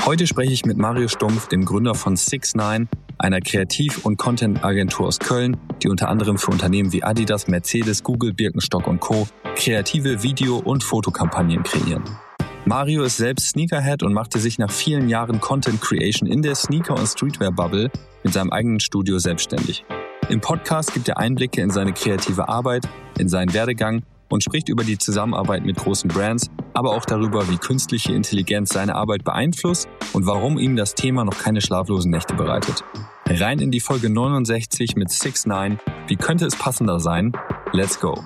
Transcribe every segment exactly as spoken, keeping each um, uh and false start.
Heute spreche ich mit Mario Stumpf, dem Gründer von six nine, einer Kreativ- und Content-Agentur aus Köln, die unter anderem für Unternehmen wie Adidas, Mercedes, Google, Birkenstock und Co. kreative Video- und Fotokampagnen kreieren. Mario ist selbst Sneakerhead und machte sich nach vielen Jahren Content Creation in der Sneaker- und Streetwear-Bubble mit seinem eigenen Studio selbstständig. Im Podcast gibt er Einblicke in seine kreative Arbeit, in seinen Werdegang und spricht über die Zusammenarbeit mit großen Brands, aber auch darüber, wie künstliche Intelligenz seine Arbeit beeinflusst und warum ihm das Thema noch keine schlaflosen Nächte bereitet. Rein in die Folge neunundsechzig mit six nine. Wie könnte es passender sein? Let's go!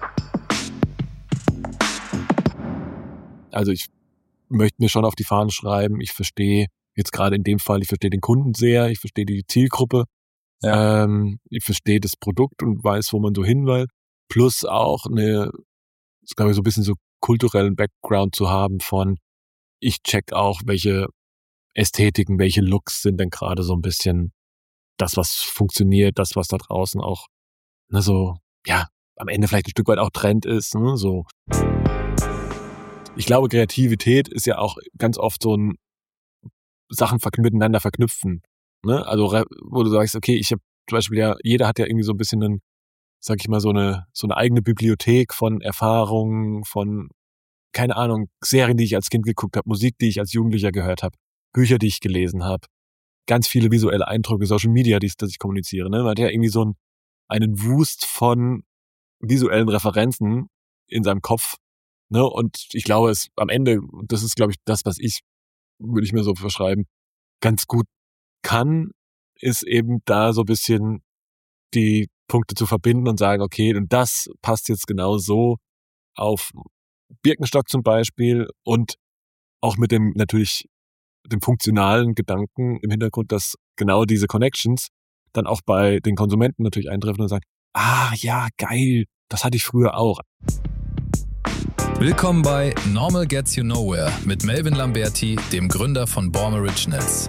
Also ich möchte mir schon auf die Fahne schreiben, ich verstehe jetzt gerade in dem Fall, ich verstehe den Kunden sehr, ich verstehe die Zielgruppe, ja. ähm, ich verstehe das Produkt und weiß, wo man so hin will. Plus auch eine, ich glaube, so ein bisschen so kulturellen Background zu haben von, ich check auch, welche Ästhetiken, welche Looks sind denn gerade so ein bisschen das, was funktioniert, das, was da draußen auch, ne, so, ja, am Ende vielleicht ein Stück weit auch Trend ist, ne, so. Ich glaube, Kreativität ist ja auch ganz oft so ein Sachen miteinander verknüpfen, ne, also, wo du sagst, okay, ich habe zum Beispiel ja, jeder hat ja irgendwie so ein bisschen einen, sag ich mal, so eine so eine eigene Bibliothek von Erfahrungen, von, keine Ahnung, Serien, die ich als Kind geguckt habe, Musik, die ich als Jugendlicher gehört habe, Bücher, die ich gelesen habe, ganz viele visuelle Eindrücke, Social Media, die ich, dass ich kommuniziere. Ne? Man hat ja irgendwie so einen, einen Wust von visuellen Referenzen in seinem Kopf. Ne? Und ich glaube, es am Ende, das ist, glaube ich, das, was ich, würde ich mir so verschreiben, ganz gut kann, ist eben da so ein bisschen die Punkte zu verbinden und sagen, okay, und das passt jetzt genau so auf Birkenstock zum Beispiel und auch mit dem natürlich dem funktionalen Gedanken im Hintergrund, dass genau diese Connections dann auch bei den Konsumenten natürlich eintreffen und sagen, ah ja, geil, das hatte ich früher auch. Willkommen bei Normal Gets You Nowhere mit Melvin Lamberti, dem Gründer von Born Originals.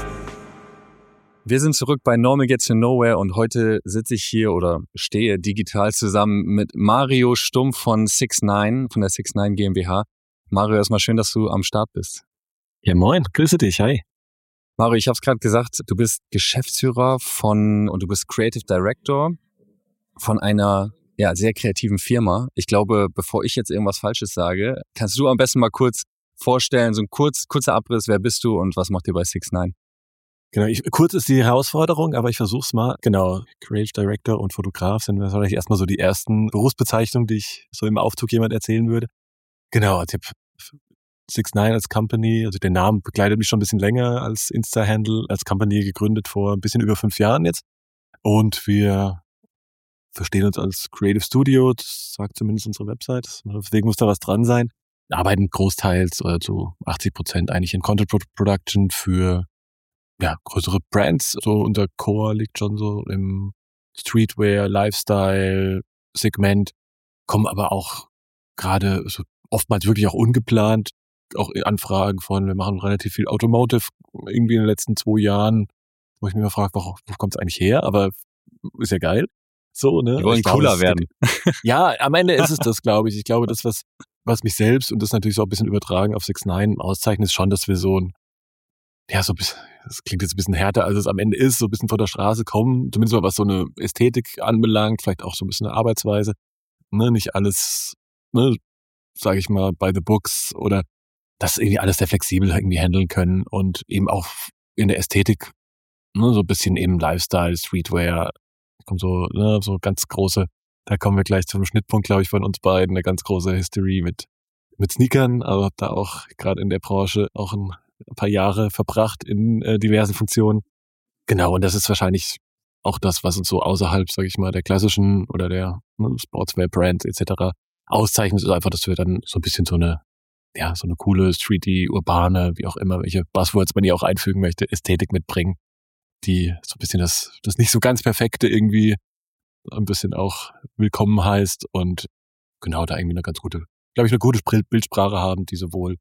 Wir sind zurück bei Normal Gets You Nowhere und heute sitze ich hier oder stehe digital zusammen mit Mario Stumpf von six nine, von der six nine GmbH. Mario, erstmal schön, dass du am Start bist. Ja, moin, grüße dich, hi. Mario, ich habe es gerade gesagt, du bist Geschäftsführer von und du bist Creative Director von einer ja, sehr kreativen Firma. Ich glaube, bevor ich jetzt irgendwas Falsches sage, kannst du am besten mal kurz vorstellen, so ein kurz, kurzer Abriss, wer bist du und was macht ihr bei six nine? Genau, ich, kurz ist die Herausforderung, aber ich versuch's mal. Genau, Creative Director und Fotograf sind wahrscheinlich erstmal so die ersten Berufsbezeichnungen, die ich so im Aufzug jemand erzählen würde. Genau, ich habe six nine als Company, also der Name begleitet mich schon ein bisschen länger als Insta-Handle, als Company gegründet vor ein bisschen über fünf Jahren jetzt. Und wir verstehen uns als Creative Studio, das sagt zumindest unsere Website, deswegen muss da was dran sein. Wir arbeiten großteils oder zu achtzig Prozent eigentlich in Content Production für ja, größere Brands. So unser Core liegt schon so im Streetwear, Lifestyle-Segment, kommen aber auch gerade so oftmals wirklich auch ungeplant, auch Anfragen von, wir machen relativ viel Automotive irgendwie in den letzten zwei Jahren, wo ich mich immer frage, wo, wo kommt es eigentlich her? Aber ist ja geil. So, ne? Die wollen glaube, cooler werden. Ja, am Ende ist es das, glaube ich. Ich glaube, das, was, was mich selbst und das natürlich so ein bisschen übertragen auf six nine auszeichnet, ist schon, dass wir so ein ja, so ein bisschen, das klingt jetzt ein bisschen härter, als es am Ende ist, so ein bisschen von der Straße kommen, zumindest mal was so eine Ästhetik anbelangt, vielleicht auch so ein bisschen eine Arbeitsweise, ne, nicht alles, ne, sage ich mal, by the books oder das irgendwie alles sehr flexibel irgendwie handeln können und eben auch in der Ästhetik, ne, so ein bisschen eben Lifestyle, Streetwear, kommt so, ne, so ganz große, da kommen wir gleich zum Schnittpunkt, glaube ich, von uns beiden, eine ganz große History mit, mit Sneakern, aber hab da auch gerade in der Branche auch ein ein paar Jahre verbracht in äh, diversen Funktionen. Genau, und das ist wahrscheinlich auch das, was uns so außerhalb, sage ich mal, der klassischen oder der ne, Sportswear-Brands et cetera auszeichnet, ist einfach, dass wir dann so ein bisschen so eine, ja, so eine coole, streety, urbane, wie auch immer, welche Buzzwords man hier auch einfügen möchte, Ästhetik mitbringen, die so ein bisschen das, das nicht so ganz Perfekte irgendwie ein bisschen auch willkommen heißt und genau da irgendwie eine ganz gute, glaube ich, eine gute Bildsprache haben, die sowohl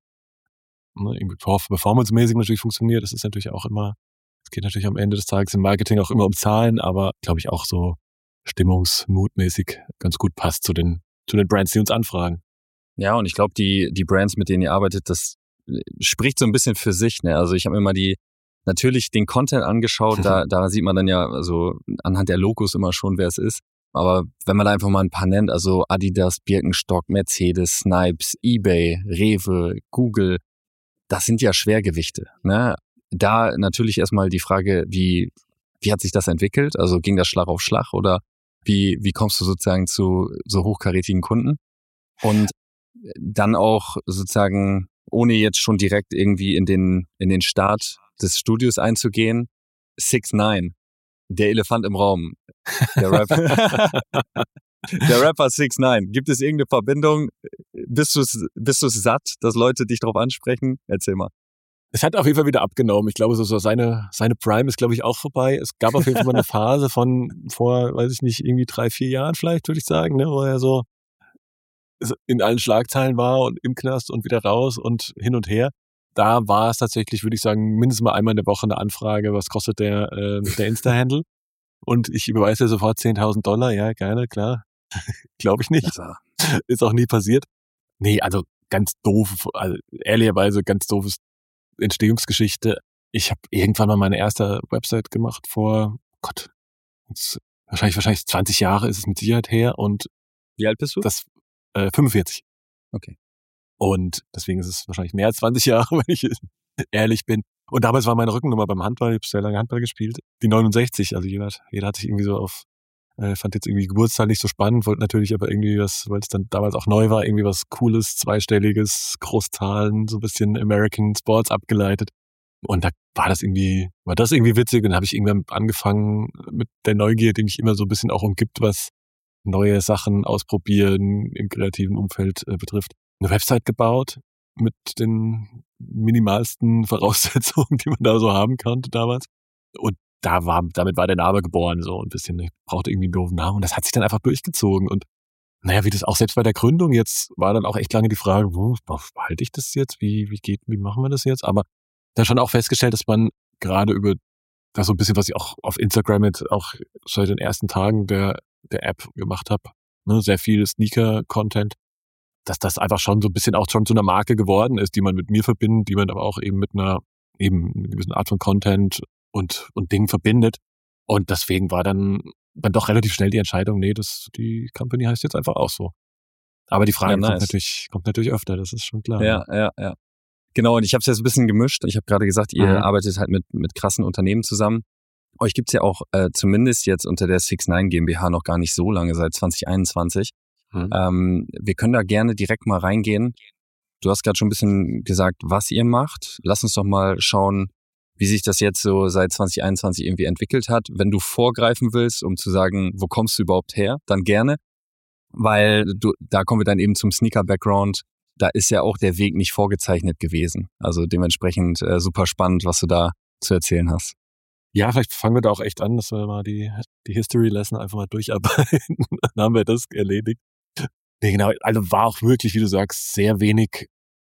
Ne, irgendwie performance-mäßig natürlich funktioniert. Das ist natürlich auch immer, es geht natürlich am Ende des Tages im Marketing auch immer um Zahlen, aber glaube ich auch so stimmungsmutmäßig ganz gut passt zu den, zu den Brands, die uns anfragen. Ja, und ich glaube, die, die Brands, mit denen ihr arbeitet, das spricht so ein bisschen für sich, ne? Also ich habe mir mal die natürlich den Content angeschaut, da, da sieht man dann ja also anhand der Logos immer schon, wer es ist. Aber wenn man da einfach mal ein paar nennt, also Adidas, Birkenstock, Mercedes, Snipes, eBay, Rewe, Google, das sind ja Schwergewichte, ne? Da natürlich erstmal die Frage, wie, wie hat sich das entwickelt? Also ging das Schlag auf Schlag oder wie, wie kommst du sozusagen zu so hochkarätigen Kunden? Und dann auch sozusagen, ohne jetzt schon direkt irgendwie in den, in den Start des Studios einzugehen, six nine, der Elefant im Raum, der Rapper, der Rapper six nine. Gibt es irgendeine Verbindung? Bist du es bist du es satt, dass Leute dich drauf ansprechen? Erzähl mal. Es hat auf jeden Fall wieder abgenommen. Ich glaube, so, so seine, seine Prime ist, glaube ich, auch vorbei. Es gab auf jeden Fall mal eine Phase von vor, weiß ich nicht, irgendwie drei, vier Jahren vielleicht, würde ich sagen, ne, wo er so in allen Schlagzeilen war und im Knast und wieder raus und hin und her. Da war es tatsächlich, würde ich sagen, mindestens mal einmal in der Woche eine Anfrage, was kostet der, äh, der Insta-Handle? Und ich überweise sofort zehntausend Dollar. Ja, gerne, klar. Glaube ich nicht. Ist auch nie passiert. Nee, also ganz doof, also ehrlicherweise ganz doofes Entstehungsgeschichte. Ich habe irgendwann mal meine erste Website gemacht vor, Gott, jetzt wahrscheinlich wahrscheinlich zwanzig Jahre ist es mit Sicherheit her. Und wie alt bist du? Das äh, fünfundvierzig. Okay. Und deswegen ist es wahrscheinlich mehr als zwanzig Jahre, wenn ich ehrlich bin. Und damals war meine Rückennummer beim Handball, ich habe sehr lange Handball gespielt, die neunundsechzig. Also jeder, jeder hat sich irgendwie so auf, äh, fand jetzt irgendwie Geburtszahl nicht so spannend, wollte natürlich aber irgendwie was, weil es dann damals auch neu war, irgendwie was Cooles, zweistelliges, Großzahlen, so ein bisschen American Sports abgeleitet. Und da war das irgendwie, war das irgendwie witzig. Und dann habe ich irgendwann angefangen mit der Neugier, die mich immer so ein bisschen auch umgibt, was neue Sachen ausprobieren im kreativen Umfeld äh, betrifft. Eine Website gebaut mit den minimalsten Voraussetzungen, die man da so haben konnte damals. Und da war, damit war der Name geboren, so ein bisschen. Ich brauchte irgendwie einen doofen Namen. Und das hat sich dann einfach durchgezogen. Und naja, wie das auch selbst bei der Gründung jetzt war dann auch echt lange die Frage, wo behalte ich das jetzt? Wie, wie geht, wie machen wir das jetzt? Aber dann schon auch festgestellt, dass man gerade über das so ein bisschen, was ich auch auf Instagram jetzt auch seit den ersten Tagen der, der App gemacht habe, ne, sehr viel Sneaker-Content, dass das einfach schon so ein bisschen auch schon zu einer Marke geworden ist, die man mit mir verbindet, die man aber auch eben mit einer eben einer gewissen Art von Content und und Dingen verbindet. Und deswegen war dann dann doch relativ schnell die Entscheidung, nee, das die Company heißt jetzt einfach auch so. Aber die Frage ja, nice. kommt natürlich kommt natürlich öfter, das ist schon klar. Ja, ja, ja. Genau, und ich habe es jetzt ein bisschen gemischt. Ich habe gerade gesagt, ihr mhm. arbeitet halt mit mit krassen Unternehmen zusammen. Euch gibt's ja auch äh, zumindest jetzt unter der six nine GmbH noch gar nicht so lange, seit zwanzig einundzwanzig. Mhm. Ähm, wir können da gerne direkt mal reingehen. Du hast gerade schon ein bisschen gesagt, was ihr macht. Lass uns doch mal schauen, wie sich das jetzt so seit zwanzig einundzwanzig irgendwie entwickelt hat. Wenn du vorgreifen willst, um zu sagen, wo kommst du überhaupt her, dann gerne. Weil du, da kommen wir dann eben zum Sneaker-Background. Da ist ja auch der Weg nicht vorgezeichnet gewesen. Also dementsprechend äh, super spannend, was du da zu erzählen hast. Ja, vielleicht fangen wir da auch echt an, dass wir mal die, die History-Lesson einfach mal durcharbeiten. Dann haben wir das erledigt. Nee, genau, also war auch wirklich, wie du sagst, sehr wenig,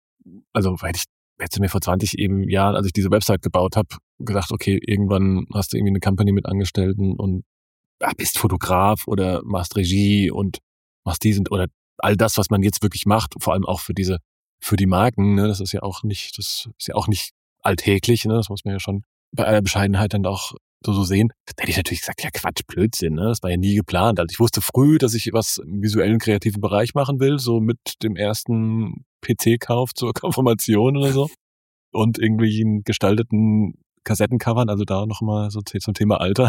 also hätte ich, hätte mir vor zwanzig eben Jahren, als ich diese Website gebaut habe, gedacht, okay, irgendwann hast du irgendwie eine Company mit Angestellten und ja, bist Fotograf oder machst Regie und machst diesen oder all das, was man jetzt wirklich macht, vor allem auch für diese, für die Marken, ne, das ist ja auch nicht, das ist ja auch nicht alltäglich, ne, das muss man ja schon bei aller Bescheidenheit dann auch so, so sehen. Da hätte ich natürlich gesagt, ja Quatsch, Blödsinn, ne? Das war ja nie geplant. Also ich wusste früh, dass ich was im visuellen, kreativen Bereich machen will, so mit dem ersten P C-Kauf zur Konfirmation oder so und irgendwie in gestalteten Kassettencovern, also da nochmal so zum Thema Alter,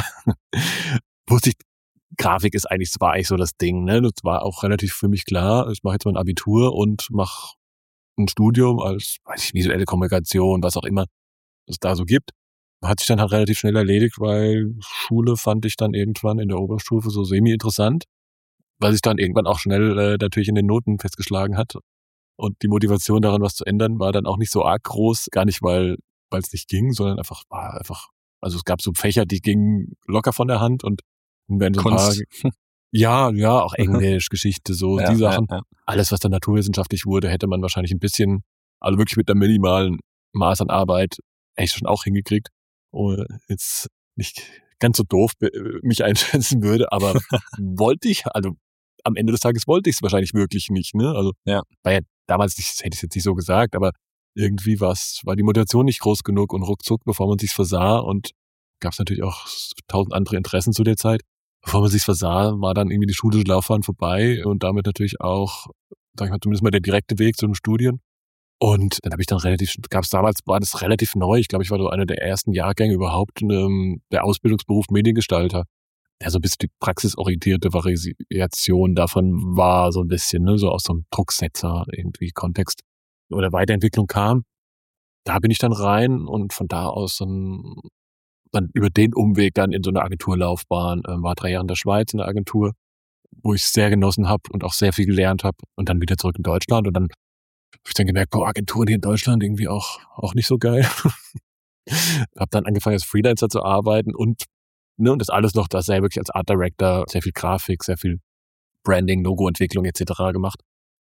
wusste ich, Grafik ist eigentlich, war eigentlich so das Ding, ne? Das war auch relativ für mich klar, ich mache jetzt mal ein Abitur und mache ein Studium als, weiß ich, visuelle Kommunikation, was auch immer es da so gibt. Hat sich dann halt relativ schnell erledigt, weil Schule fand ich dann irgendwann in der Oberstufe so semi-interessant, weil sich dann irgendwann auch schnell äh, natürlich in den Noten festgeschlagen hat. Und die Motivation daran, was zu ändern, war dann auch nicht so arg groß. Gar nicht, weil weil es nicht ging, sondern einfach, war einfach, also es gab so Fächer, die gingen locker von der Hand und wenn so ein Kunst. paar, ja, ja, auch Englisch, Geschichte, so ja, die Sachen. Ja, ja. Alles, was dann naturwissenschaftlich wurde, hätte man wahrscheinlich ein bisschen, also wirklich mit einem minimalen Maß an Arbeit echt schon auch hingekriegt. Oder jetzt nicht ganz so doof mich einschätzen würde, aber wollte ich, also am Ende des Tages wollte ich es wahrscheinlich wirklich nicht, ne? Also ja. war ja damals nicht, hätte ich es jetzt nicht so gesagt, aber irgendwie war's, war die Motivation nicht groß genug und ruckzuck, bevor man sich's versah und gab es natürlich auch tausend andere Interessen zu der Zeit. Bevor man sich's versah, war dann irgendwie die schulische Laufbahn vorbei und damit natürlich auch, sag ich mal, zumindest mal der direkte Weg zu den Studien. Und dann habe ich dann relativ, gab's damals, war das relativ neu. Ich glaube, ich war so einer der ersten Jahrgänge überhaupt, ähm, der Ausbildungsberuf Mediengestalter. Ja, so ein bisschen die praxisorientierte Variation davon war so ein bisschen, ne, so aus so einem Drucksetzer irgendwie Kontext oder Weiterentwicklung kam. Da bin ich dann rein und von da aus dann, dann über den Umweg dann in so eine Agenturlaufbahn, äh, war drei Jahre in der Schweiz in der Agentur, wo ich sehr genossen habe und auch sehr viel gelernt habe und dann wieder zurück in Deutschland und dann habe ich dann gemerkt, boah, Agenturen hier in Deutschland irgendwie auch auch nicht so geil. Habe dann angefangen als Freelancer zu arbeiten und ne, und das alles noch, das sehr wirklich als Art Director, sehr viel Grafik, sehr viel Branding, Logoentwicklung et cetera gemacht.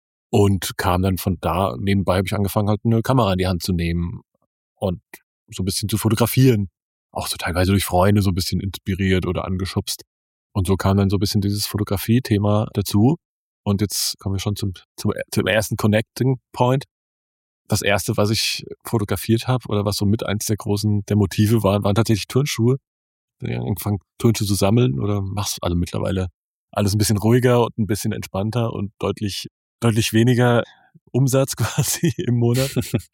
Und kam dann von da, nebenbei habe ich angefangen, halt eine Kamera in die Hand zu nehmen und so ein bisschen zu fotografieren. Auch so teilweise durch Freunde so ein bisschen inspiriert oder angeschubst. Und so kam dann so ein bisschen dieses Fotografie-Thema dazu. Und jetzt kommen wir schon zum, zum, zum ersten Connecting Point. Das erste, was ich fotografiert habe oder was so mit eins der großen, der Motive waren, waren tatsächlich Turnschuhe. Ich habe angefangen, Turnschuhe zu sammeln oder mach's also mittlerweile alles ein bisschen ruhiger und ein bisschen entspannter und deutlich, deutlich weniger Umsatz quasi im Monat.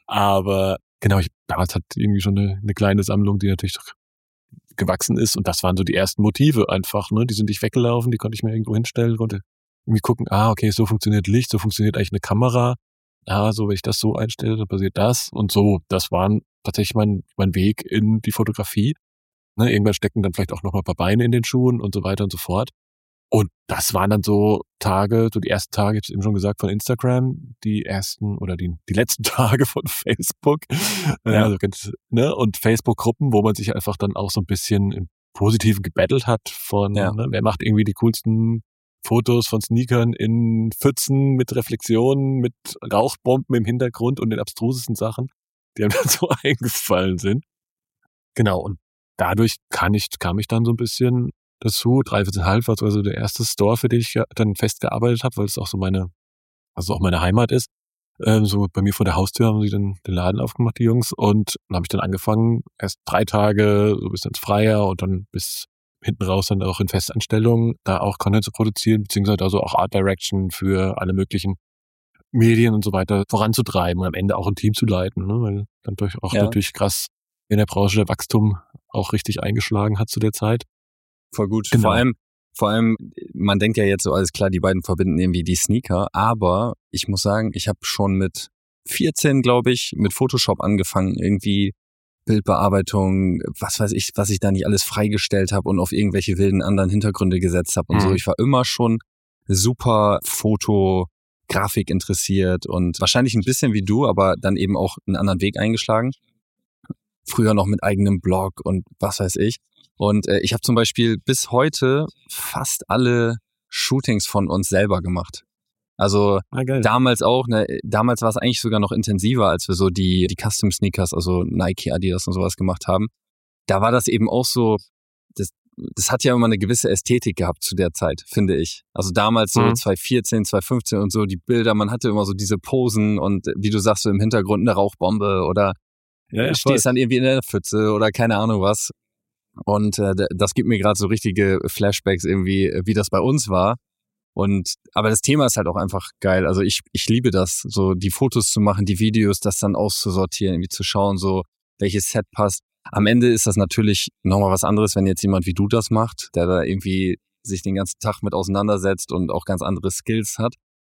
Aber genau, ich damals hatte irgendwie schon eine, eine kleine Sammlung, die natürlich doch gewachsen ist. Und das waren so die ersten Motive einfach, ne? Die sind nicht weggelaufen, die konnte ich mir irgendwo hinstellen, konnte irgendwie gucken, ah, okay, so funktioniert Licht, so funktioniert eigentlich eine Kamera. Ah, so, wenn ich das so einstelle, dann passiert das. Und so, das war tatsächlich mein, mein Weg in die Fotografie. Ne, irgendwann stecken dann vielleicht auch noch mal ein paar Beine in den Schuhen und so weiter und so fort. Und das waren dann so Tage, so die ersten Tage, ich habe eben schon gesagt, von Instagram, die ersten oder die, die letzten Tage von Facebook. Ja. Also, ne, und Facebook-Gruppen, wo man sich einfach dann auch so ein bisschen im Positiven gebettelt hat von, ja. ne, wer macht irgendwie die coolsten Fotos von Sneakern in Pfützen mit Reflexionen, mit Rauchbomben im Hintergrund und den abstrusesten Sachen, die einem dann so eingefallen sind. Genau, und dadurch kann ich, kam ich dann so ein bisschen dazu. Dreiviertelhalb war also der erste Store, für den ich dann festgearbeitet habe, weil es auch so meine, also auch meine Heimat ist. Ähm, so bei mir vor der Haustür haben sie dann den Laden aufgemacht, die Jungs, und dann habe ich dann angefangen, erst drei Tage, so bis ins Freier und dann bis hinten raus dann auch in Festanstellungen, da auch Content zu produzieren, beziehungsweise also auch Art Direction für alle möglichen Medien und so weiter voranzutreiben und am Ende auch ein Team zu leiten, ne? Weil dann durch auch ja. natürlich krass in der Branche der Wachstum auch richtig eingeschlagen hat zu der Zeit. Voll gut. Genau. Vor allem, vor allem, man denkt ja jetzt so, alles klar, die beiden verbinden irgendwie die Sneaker, aber ich muss sagen, ich habe schon mit vierzehn, glaube ich, mit Photoshop angefangen, irgendwie Bildbearbeitung, was weiß ich, was ich da nicht alles freigestellt habe und auf irgendwelche wilden anderen Hintergründe gesetzt habe und mhm. so. Ich war immer schon super Foto, Grafik interessiert und wahrscheinlich ein bisschen wie du, aber dann eben auch einen anderen Weg eingeschlagen. Früher noch mit eigenem Blog und was weiß ich. Und äh, ich habe zum Beispiel bis heute fast alle Shootings von uns selber gemacht. Also ah, damals auch, ne, damals war es eigentlich sogar noch intensiver, als wir so die die Custom Sneakers, also Nike, Adidas und sowas gemacht haben. Da war das eben auch so, das, das hat ja immer eine gewisse Ästhetik gehabt zu der Zeit, finde ich. Also damals so mhm. zwanzig vierzehn, zwanzig fünfzehn und so, die Bilder, man hatte immer so diese Posen und wie du sagst, so im Hintergrund eine Rauchbombe oder ja, ja, stehst dann irgendwie in der Pfütze oder keine Ahnung was. Und äh, das gibt mir gerade so richtige Flashbacks irgendwie, wie das bei uns war. Und aber das Thema ist halt auch einfach geil. Also ich ich liebe das, so die Fotos zu machen, die Videos, das dann auszusortieren, irgendwie zu schauen, so welches Set passt. Am Ende ist das natürlich nochmal was anderes, wenn jetzt jemand wie du das macht, der da irgendwie sich den ganzen Tag mit auseinandersetzt und auch ganz andere Skills hat.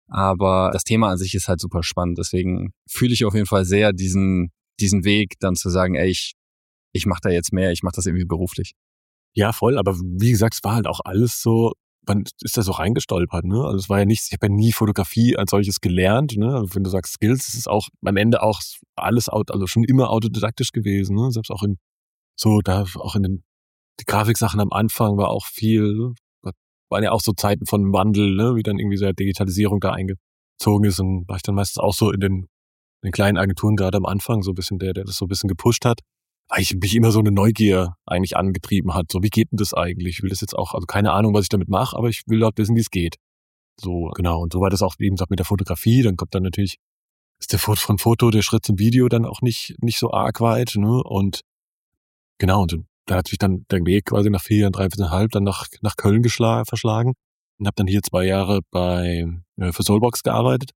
Aber das Thema an sich ist halt super spannend. Deswegen fühle ich auf jeden Fall sehr diesen diesen Weg, dann zu sagen, ey, ich ich mache da jetzt mehr, ich mache das irgendwie beruflich. Ja, voll. Aber wie gesagt, es war halt auch alles so, man ist da so reingestolpert, ne? Also es war ja nichts, ich habe ja nie Fotografie als solches gelernt, ne? Also wenn du sagst Skills, ist es auch am Ende auch alles, also schon immer autodidaktisch gewesen, ne? Selbst auch in so, da auch in den die Grafiksachen am Anfang war auch viel, da waren ja auch so Zeiten von Wandel, ne? Wie dann irgendwie so Digitalisierung da eingezogen ist und war ich dann meistens auch so in den, in den kleinen Agenturen gerade am Anfang so ein bisschen der, der das so ein bisschen gepusht hat. Weil ich mich immer so eine Neugier eigentlich angetrieben hat. So, wie geht denn das eigentlich? Ich will das jetzt auch, also keine Ahnung, was ich damit mache, aber ich will dort wissen, wie es geht. So, genau. Und so war das auch eben gesagt mit der Fotografie. Dann kommt dann natürlich ist der von Foto, der Schritt zum Video dann auch nicht, nicht so arg weit, ne? Und genau, und da hat sich dann der Weg quasi nach vier Jahren, drei, viereinhalb dann nach, nach Köln geschlagen, verschlagen und habe dann hier zwei Jahre bei, äh, für Soulbox gearbeitet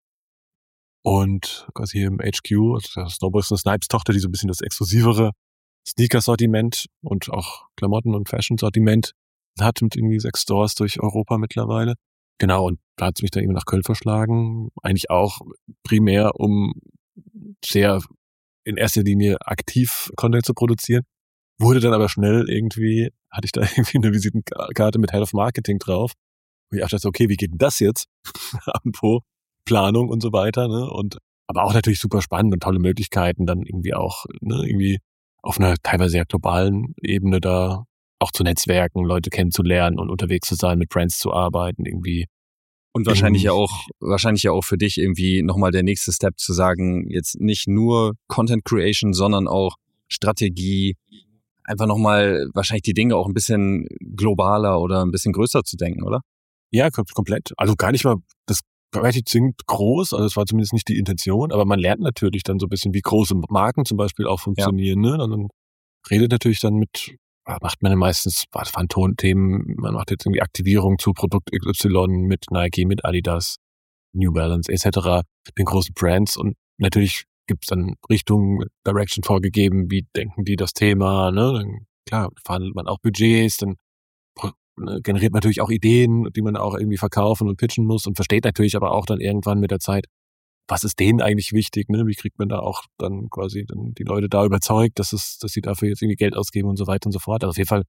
und quasi hier im H Q, also Soulbox ist eine Snipes-Tochter, die so ein bisschen das exklusivere Sneaker-Sortiment und auch Klamotten- und Fashion-Sortiment hat mit irgendwie sechs Stores durch Europa mittlerweile. Genau, und da hat es mich dann eben nach Köln verschlagen. Eigentlich auch primär, um sehr in erster Linie aktiv Content zu produzieren. Wurde dann aber schnell irgendwie, hatte ich da irgendwie eine Visitenkarte mit Head of Marketing drauf. Und ich dachte, okay, wie geht denn das jetzt? Irgendwo Planung und so weiter, ne? Und aber auch natürlich super spannend und tolle Möglichkeiten, dann irgendwie auch, ne, irgendwie auf einer teilweise sehr globalen Ebene da auch zu netzwerken, Leute kennenzulernen und unterwegs zu sein, mit Brands zu arbeiten, irgendwie. Und wahrscheinlich ja auch, wahrscheinlich ja auch für dich irgendwie nochmal der nächste Step zu sagen, jetzt nicht nur Content Creation, sondern auch Strategie, einfach nochmal wahrscheinlich die Dinge auch ein bisschen globaler oder ein bisschen größer zu denken, oder? Ja, komplett. Also gar nicht mal das relativ zwingend groß, also das war zumindest nicht die Intention, aber man lernt natürlich dann so ein bisschen, wie große Marken zum Beispiel auch funktionieren, ja. Ne? Und redet natürlich dann mit, macht man dann meistens, was waren Tonthemen, man macht jetzt irgendwie Aktivierung zu Produkt X Y mit Nike, mit Adidas, New Balance et cetera, den großen Brands und natürlich gibt's dann Richtung, Direction vorgegeben, wie denken die das Thema, ne? Dann, klar, verhandelt man auch Budgets, dann generiert man natürlich auch Ideen, die man auch irgendwie verkaufen und pitchen muss und versteht natürlich aber auch dann irgendwann mit der Zeit, was ist denen eigentlich wichtig, ne? Wie kriegt man da auch dann quasi dann die Leute da überzeugt, dass es, dass sie dafür jetzt irgendwie Geld ausgeben und so weiter und so fort. Also auf jeden Fall,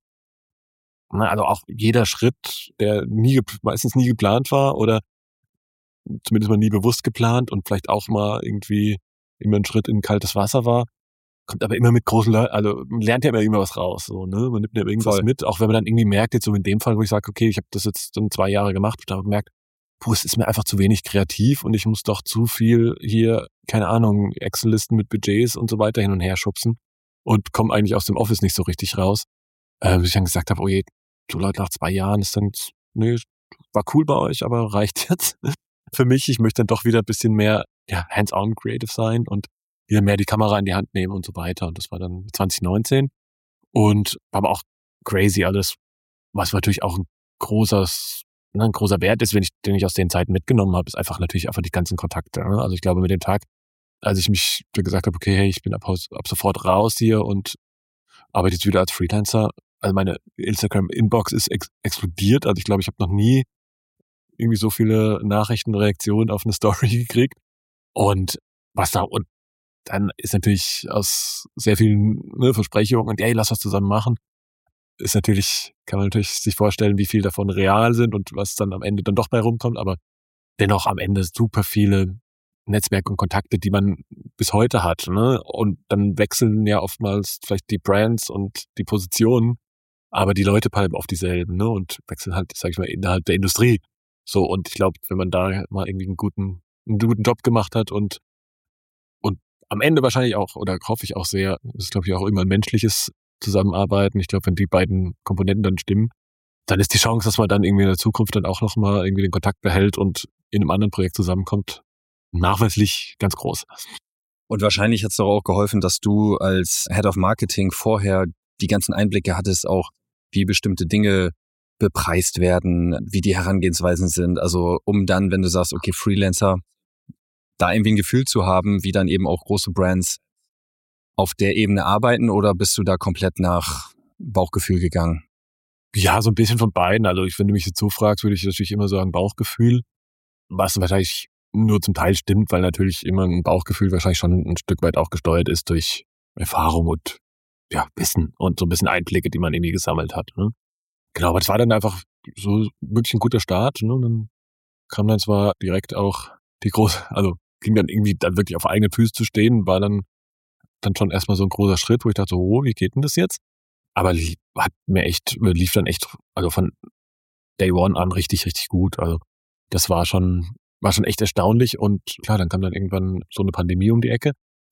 na, also auch jeder Schritt, der nie, meistens nie geplant war oder zumindest mal nie bewusst geplant und vielleicht auch mal irgendwie immer ein Schritt in kaltes Wasser war, kommt aber immer mit großen Leuten, also man lernt ja immer immer was raus, so, ne? Man nimmt ja irgendwas Voll. mit, auch wenn man dann irgendwie merkt, jetzt so in dem Fall, wo ich sage, okay, ich habe das jetzt dann zwei Jahre gemacht, ich habe gemerkt, puh, es ist mir einfach zu wenig kreativ und ich muss doch zu viel hier, keine Ahnung, Excel-Listen mit Budgets und so weiter hin und her schubsen und komme eigentlich aus dem Office nicht so richtig raus. Äh, bis ich dann gesagt habe, oh je, so Leute, nach zwei Jahren ist dann, nee, war cool bei euch, aber reicht jetzt für mich. Ich möchte dann doch wieder ein bisschen mehr, ja, hands-on creative sein und wieder mehr die Kamera in die Hand nehmen und so weiter. Und das war dann zwanzig neunzehn und war aber auch crazy alles, was natürlich auch ein großes, ne, ein großer Wert ist, wenn ich, den ich aus den Zeiten mitgenommen habe, ist einfach natürlich einfach die ganzen Kontakte. Ne? Also ich glaube, mit dem Tag, als ich mich gesagt habe, okay, hey, ich bin ab, ab sofort raus hier und arbeite jetzt wieder als Freelancer, also meine Instagram-Inbox ist ex- explodiert. Also ich glaube, ich habe noch nie irgendwie so viele Nachrichten, Reaktionen auf eine Story gekriegt. Und was da, und dann ist natürlich aus sehr vielen, ne, Versprechungen und hey, lass was zusammen machen, ist natürlich, kann man natürlich sich vorstellen, wie viel davon real sind und was dann am Ende dann doch bei rumkommt, aber dennoch am Ende super viele Netzwerke und Kontakte, die man bis heute hat, ne? Und dann wechseln ja oftmals vielleicht die Brands und die Positionen, aber die Leute bleiben oft dieselben, ne? Und wechseln halt, sag ich mal, innerhalb der Industrie. So, und ich glaube, wenn man da mal irgendwie einen guten, einen guten Job gemacht hat und und am Ende wahrscheinlich auch, oder hoffe ich auch sehr, das ist, glaube ich, auch immer ein menschliches Zusammenarbeiten. Ich glaube, wenn die beiden Komponenten dann stimmen, dann ist die Chance, dass man dann irgendwie in der Zukunft dann auch nochmal irgendwie den Kontakt behält und in einem anderen Projekt zusammenkommt, nachweislich ganz groß. Und wahrscheinlich hat es doch auch geholfen, dass du als Head of Marketing vorher die ganzen Einblicke hattest, auch wie bestimmte Dinge bepreist werden, wie die Herangehensweisen sind. Also um dann, wenn du sagst, okay, Freelancer, da irgendwie ein Gefühl zu haben, wie dann eben auch große Brands auf der Ebene arbeiten, oder bist du da komplett nach Bauchgefühl gegangen? Ja, so ein bisschen von beiden. Also ich, wenn du mich jetzt so fragst, würde ich natürlich immer sagen Bauchgefühl, was wahrscheinlich nur zum Teil stimmt, weil natürlich immer ein Bauchgefühl wahrscheinlich schon ein Stück weit auch gesteuert ist durch Erfahrung und ja, Wissen und so ein bisschen Einblicke, die man irgendwie gesammelt hat. Ne? Genau, aber das war dann einfach so wirklich ein guter Start. Ne? Und dann kam dann zwar direkt auch die große, also ging dann irgendwie dann wirklich auf eigenen Füßen zu stehen, war dann dann schon erstmal so ein großer Schritt, wo ich dachte, oh, wie geht denn das jetzt? Aber lief, hat mir echt, lief dann echt, also von Day One an richtig, richtig gut. Also das war schon, war schon echt erstaunlich und klar, dann kam dann irgendwann so eine Pandemie um die Ecke.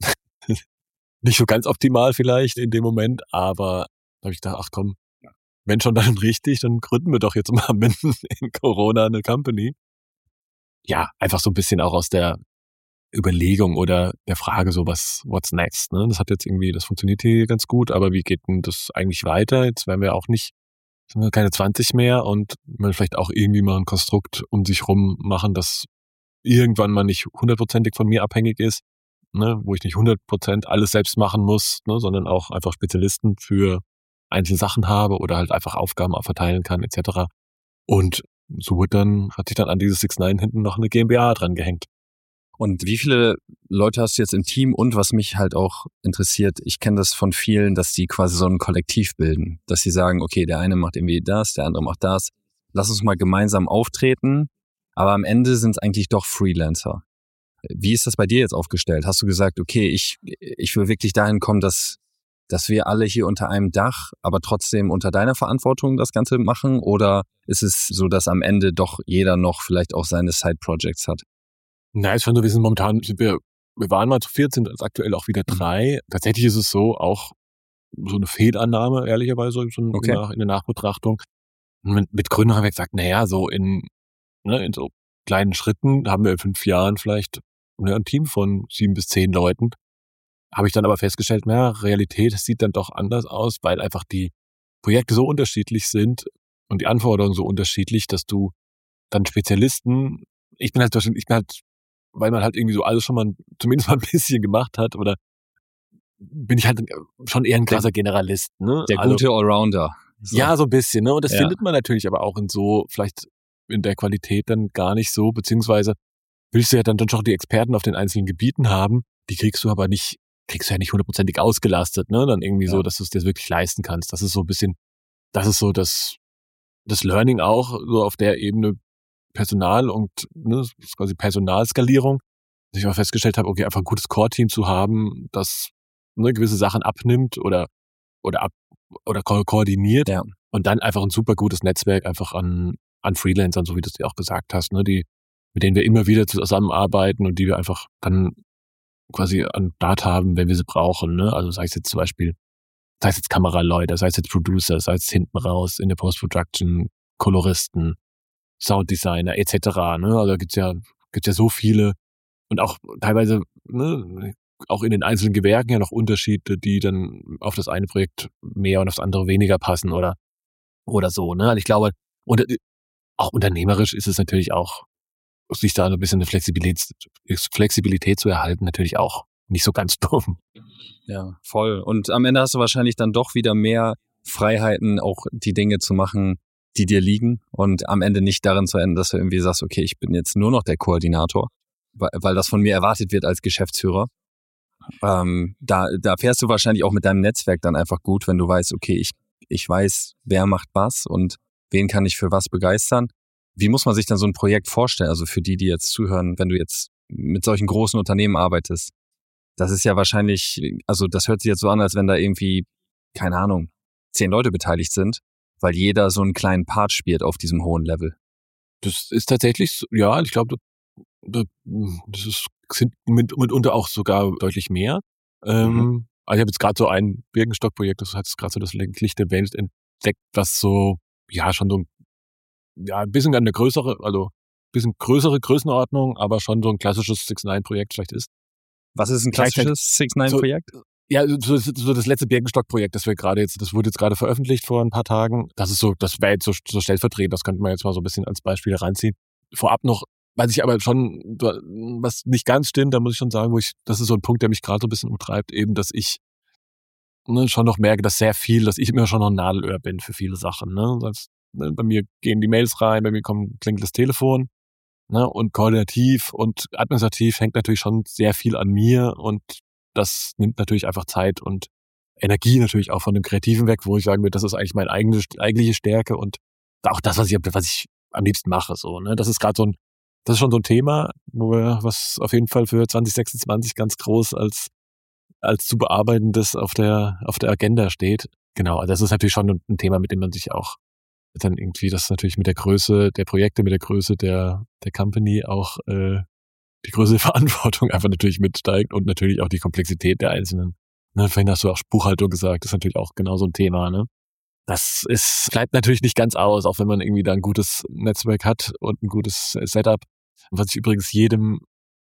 Nicht so ganz optimal vielleicht in dem Moment, aber da habe ich gedacht, ach komm, wenn schon dann richtig, dann gründen wir doch jetzt mal mitten in Corona eine Company. Ja, einfach so ein bisschen auch aus der Überlegung oder der Frage so, was, what's next, ne? Das hat jetzt irgendwie, das funktioniert hier ganz gut, aber wie geht denn das eigentlich weiter? Jetzt werden wir auch nicht, sind wir keine zwanzig mehr und man vielleicht auch irgendwie mal ein Konstrukt um sich rum machen, das irgendwann mal nicht hundertprozentig von mir abhängig ist, ne? Wo ich nicht hundert Prozent alles selbst machen muss, ne? Sondern auch einfach Spezialisten für einzelne Sachen habe oder halt einfach Aufgaben verteilen kann, et cetera. Und so wird dann, hat sich dann an dieses six nine hinten noch eine GmbH dran gehängt. Und wie viele Leute hast du jetzt im Team? Und was mich halt auch interessiert, ich kenne das von vielen, dass die quasi so ein Kollektiv bilden, dass sie sagen, okay, der eine macht irgendwie das, der andere macht das. Lass uns mal gemeinsam auftreten. Aber am Ende sind es eigentlich doch Freelancer. Wie ist das bei dir jetzt aufgestellt? Hast du gesagt, okay, ich ich will wirklich dahin kommen, dass dass wir alle hier unter einem Dach, aber trotzdem unter deiner Verantwortung das Ganze machen? Oder ist es so, dass am Ende doch jeder noch vielleicht auch seine Side-Projects hat? Na, ist schon so, wir sind momentan, sind wir, wir waren mal zu viert, sind jetzt aktuell auch wieder drei. Mhm. Tatsächlich ist es so, auch so eine Fehlannahme, ehrlicherweise, so in, okay. in der Nachbetrachtung. Mit, mit Gründern haben wir gesagt, naja, so in, ne, in so kleinen Schritten haben wir in fünf Jahren vielleicht ne, ein Team von sieben bis zehn Leuten. Habe ich dann aber festgestellt, naja, Realität sieht dann doch anders aus, weil einfach die Projekte so unterschiedlich sind und die Anforderungen so unterschiedlich, dass du dann Spezialisten, ich bin halt, ich bin halt, weil man halt irgendwie so alles schon mal, zumindest mal ein bisschen gemacht hat, oder bin ich halt schon eher ein krasser Generalist, ne? Der gute also, Allrounder. So. Ja, so ein bisschen, ne? Und das ja. findet man natürlich aber auch in so, vielleicht in der Qualität dann gar nicht so, beziehungsweise willst du ja dann schon die Experten auf den einzelnen Gebieten haben, die kriegst du aber nicht, kriegst du ja nicht hundertprozentig ausgelastet, ne? Dann irgendwie ja. so, dass du es dir wirklich leisten kannst. Das ist so ein bisschen, das ist so das, das Learning auch, so auf der Ebene Personal und ne, das ist quasi Personalskalierung, dass ich auch festgestellt habe, okay, einfach ein gutes Core-Team zu haben, das ne, gewisse Sachen abnimmt oder oder ab oder ko- koordiniert ja. und dann einfach ein super gutes Netzwerk einfach an an Freelancern, so wie du es dir auch gesagt hast, ne, die mit denen wir immer wieder zusammenarbeiten und die wir einfach dann quasi an Start haben, wenn wir sie brauchen, ne? Also sei es jetzt zum Beispiel, sei es jetzt Kameraleute, sei es jetzt Producer, sei es hinten raus in der Post-Production, Koloristen, Sounddesigner et cetera. Ne? Also da gibt's ja gibt's ja so viele und auch teilweise ne, auch in den einzelnen Gewerken ja noch Unterschiede, die dann auf das eine Projekt mehr und auf das andere weniger passen oder oder so. Ne? Also ich glaube, und auch unternehmerisch ist es natürlich auch, sich da ein bisschen eine Flexibilität, Flexibilität zu erhalten, natürlich auch nicht so ganz dumm. Ja, voll. Und am Ende hast du wahrscheinlich dann doch wieder mehr Freiheiten, auch die Dinge zu machen, die dir liegen und am Ende nicht darin zu enden, dass du irgendwie sagst, okay, ich bin jetzt nur noch der Koordinator, weil, weil das von mir erwartet wird als Geschäftsführer. Ähm, da, da fährst du wahrscheinlich auch mit deinem Netzwerk dann einfach gut, wenn du weißt, okay, ich, ich weiß, wer macht was und wen kann ich für was begeistern. Wie muss man sich dann so ein Projekt vorstellen? Also für die, die jetzt zuhören, wenn du jetzt mit solchen großen Unternehmen arbeitest, das ist ja wahrscheinlich, also das hört sich jetzt so an, als wenn da irgendwie, keine Ahnung, zehn Leute beteiligt sind, weil jeder so einen kleinen Part spielt auf diesem hohen Level. Das ist tatsächlich, ja, ich glaube, das, das ist, sind mit, mitunter auch sogar deutlich mehr. Ähm, mhm. Also ich habe jetzt gerade so ein Birkenstock-Projekt, das hat gerade so das Licht der Welt entdeckt, was so, ja, schon so ein, ja, ein bisschen eine größere, also ein bisschen größere Größenordnung, aber schon so ein klassisches six nine Projekt vielleicht ist. Was ist ein klassisches six nine Projekt? So, ja, so, so das letzte Birkenstock-Projekt, das wir gerade jetzt, das wurde jetzt gerade veröffentlicht vor ein paar Tagen. Das ist so, das wäre jetzt so, so stellvertretend, das könnte man jetzt mal so ein bisschen als Beispiel reinziehen. Vorab noch, weiß ich aber schon, was nicht ganz stimmt, da muss ich schon sagen, wo ich, das ist so ein Punkt, der mich gerade so ein bisschen umtreibt, eben, dass ich ne, schon noch merke, dass sehr viel, dass ich immer schon noch ein Nadelöhr bin für viele Sachen. Ne? Das, ne, bei mir gehen die Mails rein, bei mir kommt, klingelt das Telefon. Ne? Und koordinativ und administrativ hängt natürlich schon sehr viel an mir und das nimmt natürlich einfach Zeit und Energie natürlich auch von dem Kreativen weg, wo ich sagen würde, das ist eigentlich meine eigene, eigentliche Stärke und auch das, was ich, was ich am liebsten mache. So, ne? Das ist gerade so ein, das ist schon so ein Thema, wo wir, was auf jeden Fall für zwanzig sechsundzwanzig ganz groß als als zu bearbeitendes auf der auf der Agenda steht. Genau, also das ist natürlich schon ein Thema, mit dem man sich auch dann irgendwie, das natürlich mit der Größe der Projekte, mit der Größe der der Company auch äh, die Größe der Verantwortung einfach natürlich mitsteigt und natürlich auch die Komplexität der einzelnen. Ne, vorhin hast du auch Buchhaltung gesagt, das ist natürlich auch genau so ein Thema. Ne? Das ist, bleibt natürlich nicht ganz aus, auch wenn man irgendwie da ein gutes Netzwerk hat und ein gutes Setup. Was ich übrigens jedem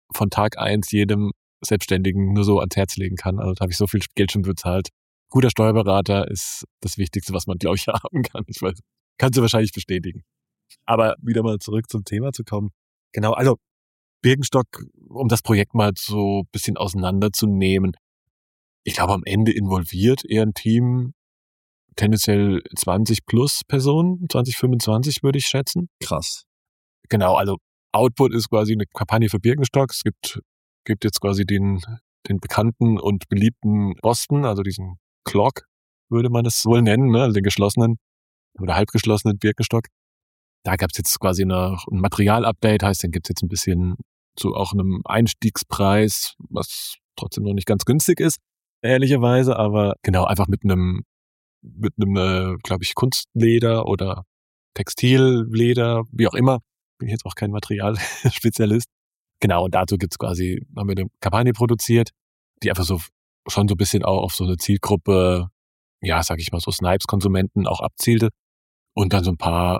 von Tag eins jedem Selbstständigen nur so ans Herz legen kann. Also da habe ich so viel Geld schon bezahlt. Guter Steuerberater ist das Wichtigste, was man, glaube ich, haben kann. Ich weiß, kannst du wahrscheinlich bestätigen. Aber wieder mal zurück zum Thema zu kommen. Genau, also Birkenstock, um das Projekt mal so ein bisschen auseinanderzunehmen. Ich glaube, am Ende involviert eher ein Team, tendenziell zwanzig plus Personen, zwanzig, fünfundzwanzig würde ich schätzen. Krass. Genau, also Output ist quasi eine Kampagne für Birkenstock. Es gibt, gibt jetzt quasi den, den bekannten und beliebten Boston, also diesen Clog, würde man es wohl nennen, ne? Also den geschlossenen oder halbgeschlossenen Birkenstock. Da gab es jetzt quasi noch ein Materialupdate, heißt, den gibt es jetzt ein bisschen zu auch einem Einstiegspreis, was trotzdem noch nicht ganz günstig ist, ehrlicherweise, aber genau, einfach mit einem, mit einem, äh, glaube ich, Kunstleder oder Textilleder, wie auch immer. Bin ich jetzt auch kein Materialspezialist. Genau, und dazu gibt's quasi, haben wir eine Kampagne produziert, die einfach so schon so ein bisschen auch auf so eine Zielgruppe, ja, sag ich mal, so Snipes-Konsumenten auch abzielte. Und dann so ein paar,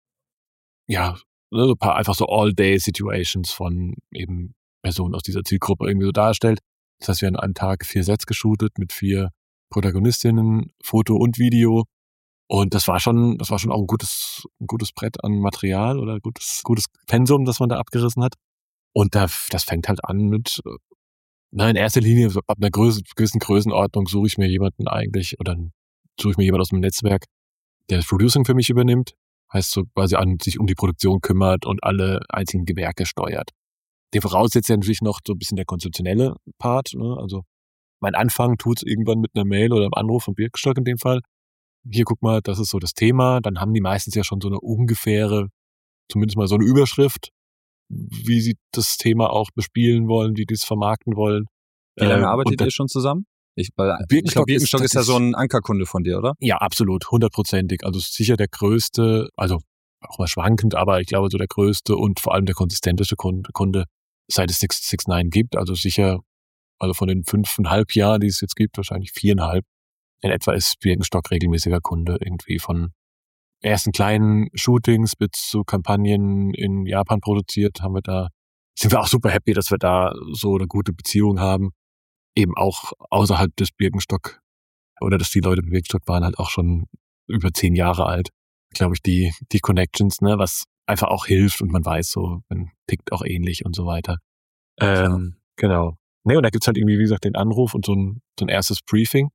ja, so ein paar einfach so All-Day-Situations von eben Personen aus dieser Zielgruppe irgendwie so darstellt. Das heißt, wir haben an einem Tag vier Sets geshootet mit vier Protagonistinnen, Foto und Video. Und das war schon, das war schon auch ein gutes, ein gutes Brett an Material oder gutes, gutes Pensum, das man da abgerissen hat. Und da, das fängt halt an mit, na, in erster Linie, ab einer Größe, gewissen Größenordnung suche ich mir jemanden eigentlich, oder suche ich mir jemanden aus dem Netzwerk, der das Producing für mich übernimmt. Heißt so quasi an, sich um die Produktion kümmert und alle einzelnen Gewerke steuert. Dem voraussetzt ja natürlich noch so ein bisschen der konzeptionelle Part, ne? Also mein Anfang tut's irgendwann mit einer Mail oder einem Anruf von Birkenstock in dem Fall. Hier, guck mal, das ist so das Thema. Dann haben die meistens ja schon so eine ungefähre, zumindest mal so eine Überschrift, wie sie das Thema auch bespielen wollen, wie die es vermarkten wollen. Wie lange ähm, arbeitet da, ihr schon zusammen? Ich, weil, Birkenstock, ich glaub, Birkenstock ist, ist ja so ein Ankerkunde von dir, oder? Ja, absolut, hundertprozentig. Also sicher der größte, also auch mal schwankend, aber ich glaube so der größte und vor allem der konsistenteste Kunde, Kunde seit es six six nine gibt. Also sicher, also von den fünfeinhalb Jahren, die es jetzt gibt, wahrscheinlich viereinhalb. In etwa ist Birkenstock regelmäßiger Kunde, irgendwie von ersten kleinen Shootings bis zu Kampagnen in Japan produziert, haben wir da, sind wir auch super happy, dass wir da so eine gute Beziehung haben. Eben auch außerhalb des Birkenstock, oder dass die Leute bei Birkenstock waren halt auch schon über zehn Jahre alt. Glaube ich, die, die Connections, ne, was einfach auch hilft und man weiß so, man tickt auch ähnlich und so weiter. Ähm, genau. Ne, und da gibt's halt irgendwie, wie gesagt, den Anruf und so ein, so ein erstes Briefing,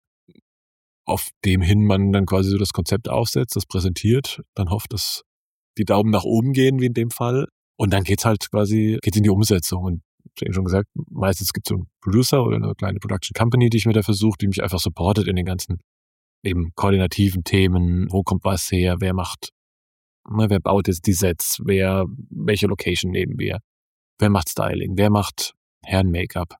auf dem hin man dann quasi so das Konzept aufsetzt, das präsentiert, dann hofft, dass die Daumen nach oben gehen, wie in dem Fall. Und dann geht's halt quasi, geht's in die Umsetzung. Und ich habe eben schon gesagt, meistens gibt's so einen Producer oder eine kleine Production Company, die ich mir da versuche, die mich einfach supportet in den ganzen eben koordinativen Themen. Wo kommt was her? Wer macht, ne, wer baut jetzt die Sets? Wer, welche Location nehmen wir? Wer macht Styling? Wer macht Herren-Make-up?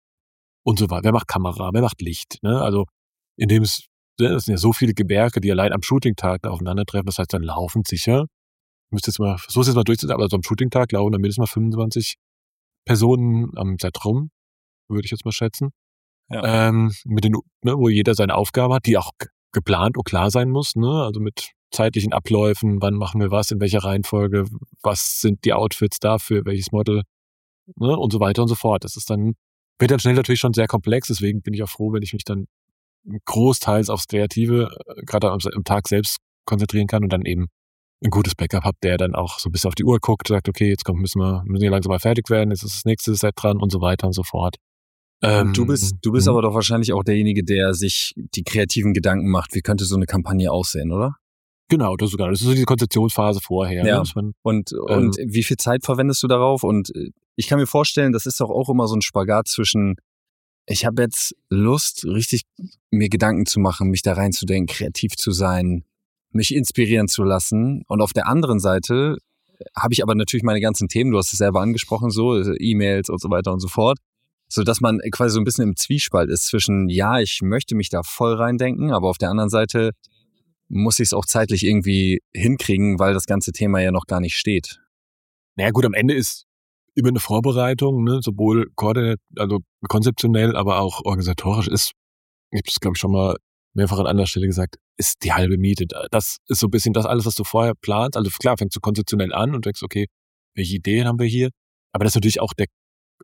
Und so weiter. Wer macht Kamera? Wer macht Licht? Ne? Also, indem es, das sind ja so viele Gewerke, die allein am Shooting-Tag da aufeinandertreffen. Das heißt, dann laufen sicher, ich müsste jetzt mal, versuche jetzt mal durchzusetzen, aber so am Shooting-Tag laufen dann mindestens mal fünfundzwanzig Personen am Set rum, würde ich jetzt mal schätzen. Ja. Ähm, mit den, ne, wo jeder seine Aufgabe hat, die auch g- geplant und klar sein muss, ne? Also mit zeitlichen Abläufen, wann machen wir was, in welcher Reihenfolge, was sind die Outfits dafür, welches Model, ne? Und so weiter und so fort. Das ist dann, wird dann schnell natürlich schon sehr komplex, deswegen bin ich auch froh, wenn ich mich dann großteils aufs Kreative, äh, gerade am, am Tag selbst konzentrieren kann und dann eben ein gutes Backup habe, der dann auch so ein bisschen auf die Uhr guckt, sagt, okay, jetzt kommt, müssen wir, müssen wir langsam mal fertig werden, jetzt ist das nächste Set dran und so weiter und so fort. Ähm, du bist, du bist aber doch wahrscheinlich auch derjenige, der sich die kreativen Gedanken macht, wie könnte so eine Kampagne aussehen, oder? Genau, das ist sogar, das ist so diese Konzeptionsphase vorher. Ja. Ne, man, und, ähm, und wie viel Zeit verwendest du darauf? Und ich kann mir vorstellen, das ist doch auch immer so ein Spagat zwischen, ich habe jetzt Lust, richtig mir Gedanken zu machen, mich da reinzudenken, kreativ zu sein, mich inspirieren zu lassen. Und auf der anderen Seite habe ich aber natürlich meine ganzen Themen, du hast es selber angesprochen, so E-Mails und so weiter und so fort, so dass man quasi so ein bisschen im Zwiespalt ist zwischen, ja, ich möchte mich da voll reindenken, aber auf der anderen Seite muss ich es auch zeitlich irgendwie hinkriegen, weil das ganze Thema ja noch gar nicht steht. Naja gut, am Ende ist immer eine Vorbereitung, ne, sowohl koordinat, also konzeptionell, aber auch organisatorisch ist, ich habe es glaube ich schon mal mehrfach an anderer Stelle gesagt, ist die halbe Miete. Das ist so ein bisschen das alles, was du vorher planst. Also klar, fängst du konzeptionell an und denkst, okay, welche Ideen haben wir hier? Aber das ist natürlich auch der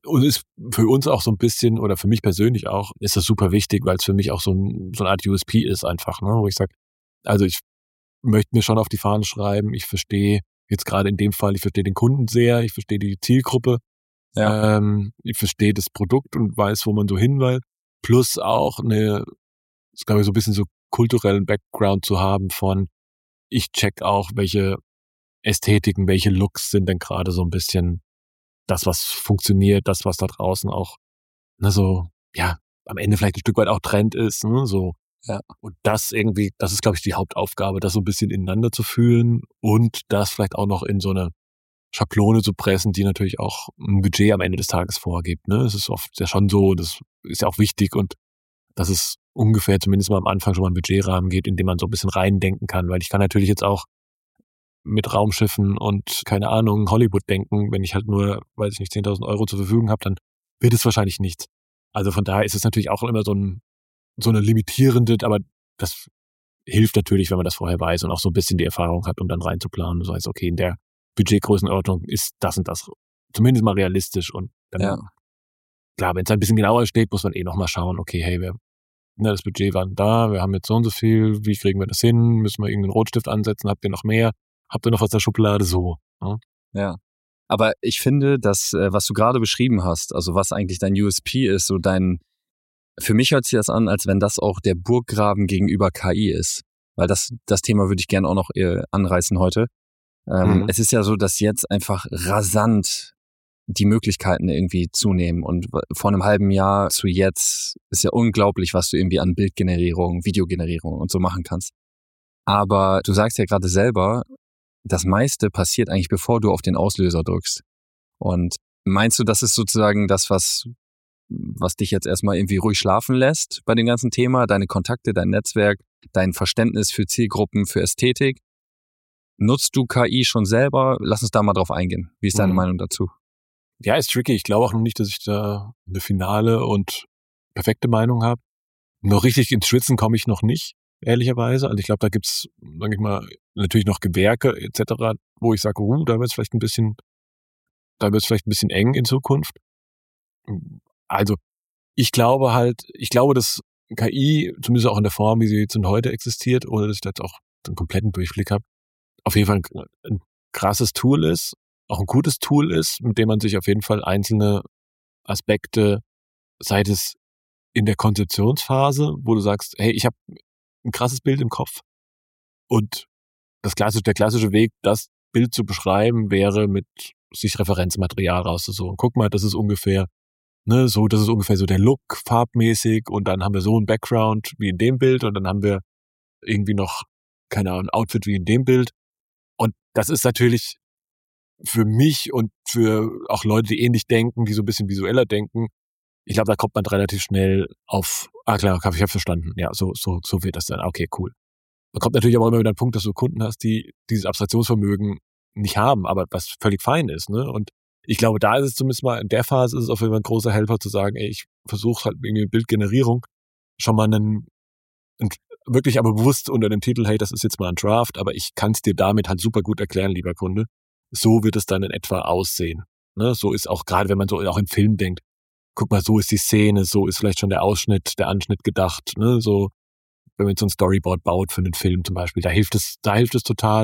Und ist für uns auch so ein bisschen, oder für mich persönlich auch, ist das super wichtig, weil es für mich auch so, ein, so eine Art U S P ist einfach, ne? Wo ich sage, also ich möchte mir schon auf die Fahne schreiben, ich verstehe jetzt gerade in dem Fall, ich verstehe den Kunden sehr, ich verstehe die Zielgruppe, ja. ähm, ich verstehe das Produkt und weiß, wo man so hin will, plus auch eine, ich glaube, so ein bisschen so kulturellen Background zu haben von, ich check auch, welche Ästhetiken, welche Looks sind denn gerade so ein bisschen das, was funktioniert, das, was da draußen auch, ne, so, ja, am Ende vielleicht ein Stück weit auch Trend ist, ne, so. Ja. Und das irgendwie, das ist, glaube ich, die Hauptaufgabe, das so ein bisschen ineinander zu fühlen und das vielleicht auch noch in so eine Schablone zu pressen, die natürlich auch ein Budget am Ende des Tages vorgibt, ne. Es ist oft ja schon so, das ist ja auch wichtig und dass es ungefähr zumindest mal am Anfang schon mal einen Budgetrahmen geht, in dem man so ein bisschen reindenken kann, weil ich kann natürlich jetzt auch mit Raumschiffen und, keine Ahnung, Hollywood denken, wenn ich halt nur, weiß ich nicht, zehntausend Euro zur Verfügung habe, dann wird es wahrscheinlich nichts. Also von daher ist es natürlich auch immer so ein, so eine limitierende, aber das hilft natürlich, wenn man das vorher weiß und auch so ein bisschen die Erfahrung hat, um dann reinzuplanen. So heißt, okay, in der Budgetgrößenordnung ist das und das zumindest mal realistisch und dann, ja. Klar, wenn es ein bisschen genauer steht, muss man eh nochmal schauen, okay, hey, wir, ne, das Budget war da, wir haben jetzt so und so viel, wie kriegen wir das hin? Müssen wir irgendeinen Rotstift ansetzen? Habt ihr noch mehr? Habt ihr noch was in der Schublade? So. Ja. ja. Aber ich finde, dass, was du gerade beschrieben hast, also was eigentlich dein U S P ist, so dein, für mich hört sich das an, als wenn das auch der Burggraben gegenüber K I ist. Weil das, das Thema würde ich gerne auch noch äh, anreißen heute. Ähm, mhm. Es ist ja so, dass jetzt einfach rasant die Möglichkeiten irgendwie zunehmen und vor einem halben Jahr zu jetzt ist ja unglaublich, was du irgendwie an Bildgenerierung, Videogenerierung und so machen kannst. Aber du sagst ja gerade selber, das meiste passiert eigentlich, bevor du auf den Auslöser drückst. Und meinst du, das ist sozusagen das, was, was dich jetzt erstmal irgendwie ruhig schlafen lässt bei dem ganzen Thema? Deine Kontakte, dein Netzwerk, dein Verständnis für Zielgruppen, für Ästhetik? Nutzt du K I schon selber? Lass uns da mal drauf eingehen. Wie ist deine mhm. Meinung dazu? Ja, ist tricky. Ich glaube auch noch nicht, dass ich da eine finale und perfekte Meinung habe. Noch richtig ins Schwitzen komme ich noch nicht, ehrlicherweise. Also ich glaube, da gibt's, sag ich mal, natürlich noch Gewerke et cetera, wo ich sage, uh, da wird es vielleicht ein bisschen, da wird es vielleicht ein bisschen eng in Zukunft. Also ich glaube halt, ich glaube, dass K I, zumindest auch in der Form, wie sie jetzt und heute existiert, ohne dass ich da jetzt auch einen kompletten Durchblick habe, auf jeden Fall ein, ein krasses Tool ist, auch ein gutes Tool ist, mit dem man sich auf jeden Fall einzelne Aspekte, sei es in der Konzeptionsphase, wo du sagst, hey, ich habe ein krasses Bild im Kopf und das klassische, der klassische Weg, das Bild zu beschreiben, wäre mit sich Referenzmaterial rauszusuchen. Guck mal, das ist ungefähr, ne, so, das ist ungefähr so der Look, farbmäßig und dann haben wir so ein Background wie in dem Bild und dann haben wir irgendwie noch, keine Ahnung, ein Outfit wie in dem Bild und das ist natürlich für mich und für auch Leute, die ähnlich denken, die so ein bisschen visueller denken, ich glaube, da kommt man relativ schnell auf, ah klar, ich habe verstanden, ja, so so so wird das dann, okay, cool. Man kommt natürlich aber immer wieder an den Punkt, dass du Kunden hast, die dieses Abstraktionsvermögen nicht haben, aber was völlig fein ist, ne? Und ich glaube, da ist es zumindest mal, in der Phase ist es auf jeden Fall ein großer Helfer zu sagen, ey, ich versuche halt irgendwie mit Bildgenerierung schon mal einen, einen, wirklich aber bewusst unter dem Titel, hey, das ist jetzt mal ein Draft, aber ich kann es dir damit halt super gut erklären, lieber Kunde. So wird es dann in etwa aussehen. Ne? So ist auch, gerade wenn man so auch im Film denkt, guck mal, so ist die Szene, so ist vielleicht schon der Ausschnitt, der Anschnitt gedacht, ne? So, wenn man jetzt so ein Storyboard baut für einen Film zum Beispiel, da hilft es, da hilft es total.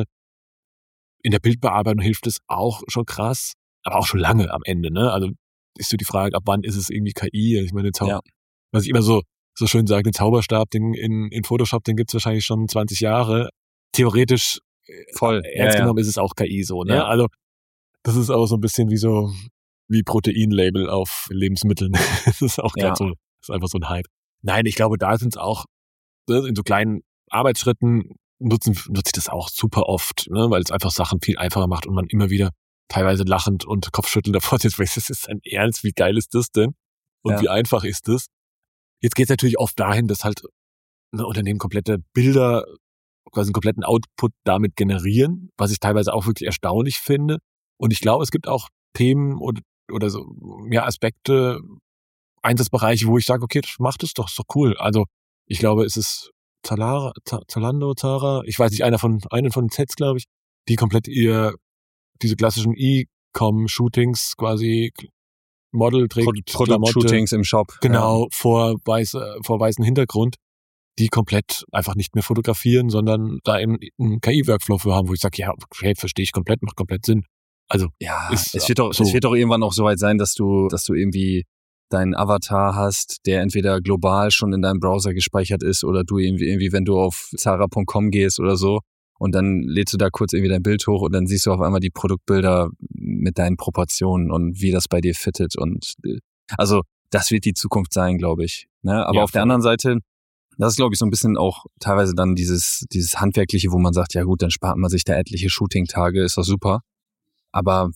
In der Bildbearbeitung hilft es auch schon krass, aber auch schon lange am Ende, ne? Also ist so die Frage, ab wann ist es irgendwie K I? Ich meine, Zau- ja. was ich immer so so schön sage, den Zauberstab, den in, in Photoshop, den gibt's wahrscheinlich schon zwanzig Jahre. Theoretisch, voll, äh, ernst ja, genommen ja. ist es auch K I so, ne? Ja. Also das ist auch so ein bisschen wie so wie Proteinlabel auf Lebensmitteln. Das ist auch gerade ja. so, das ist einfach so ein Hype. Nein, ich glaube, da sind es auch in so kleinen Arbeitsschritten nutzen nutze ich das auch super oft, ne, weil es einfach Sachen viel einfacher macht und man immer wieder teilweise lachend und Kopfschüttelnd davor sitzt, weil das ist ein Ernst, wie geil ist das denn? Und ja. wie einfach ist das? Jetzt geht es natürlich oft dahin, dass halt ne, Unternehmen komplette Bilder, quasi einen kompletten Output damit generieren, was ich teilweise auch wirklich erstaunlich finde. Und ich glaube, es gibt auch Themen oder, oder so, ja, Aspekte, Einsatzbereiche, wo ich sage, okay, mach das doch, ist doch cool. Also ich glaube, es ist Zalora, Zalando, Zara, ich weiß nicht, einer von, einen von den Sets, glaube ich, die komplett ihr, diese klassischen E-Com-Shootings quasi Model trägt Pro- Produkt-Shootings im Shop. Genau, ja. vor, weiß, vor weißem Hintergrund, die komplett einfach nicht mehr fotografieren, sondern da eben einen K I-Workflow für haben, wo ich sage, ja, okay, verstehe ich komplett, macht komplett Sinn. Also ja, ist, es wird doch, so. es wird doch irgendwann auch so weit sein, dass du, dass du irgendwie deinen Avatar hast, der entweder global schon in deinem Browser gespeichert ist oder du irgendwie, irgendwie wenn du auf zara punkt com gehst oder so und dann lädst du da kurz irgendwie dein Bild hoch und dann siehst du auf einmal die Produktbilder mit deinen Proportionen und wie das bei dir fittet und also das wird die Zukunft sein, glaube ich. Ne? Aber ja, auf der anderen Seite, das ist, glaube ich, so ein bisschen auch teilweise dann dieses, dieses Handwerkliche, wo man sagt, ja gut, dann spart man sich da etliche Shooting-Tage, ist doch super. Aber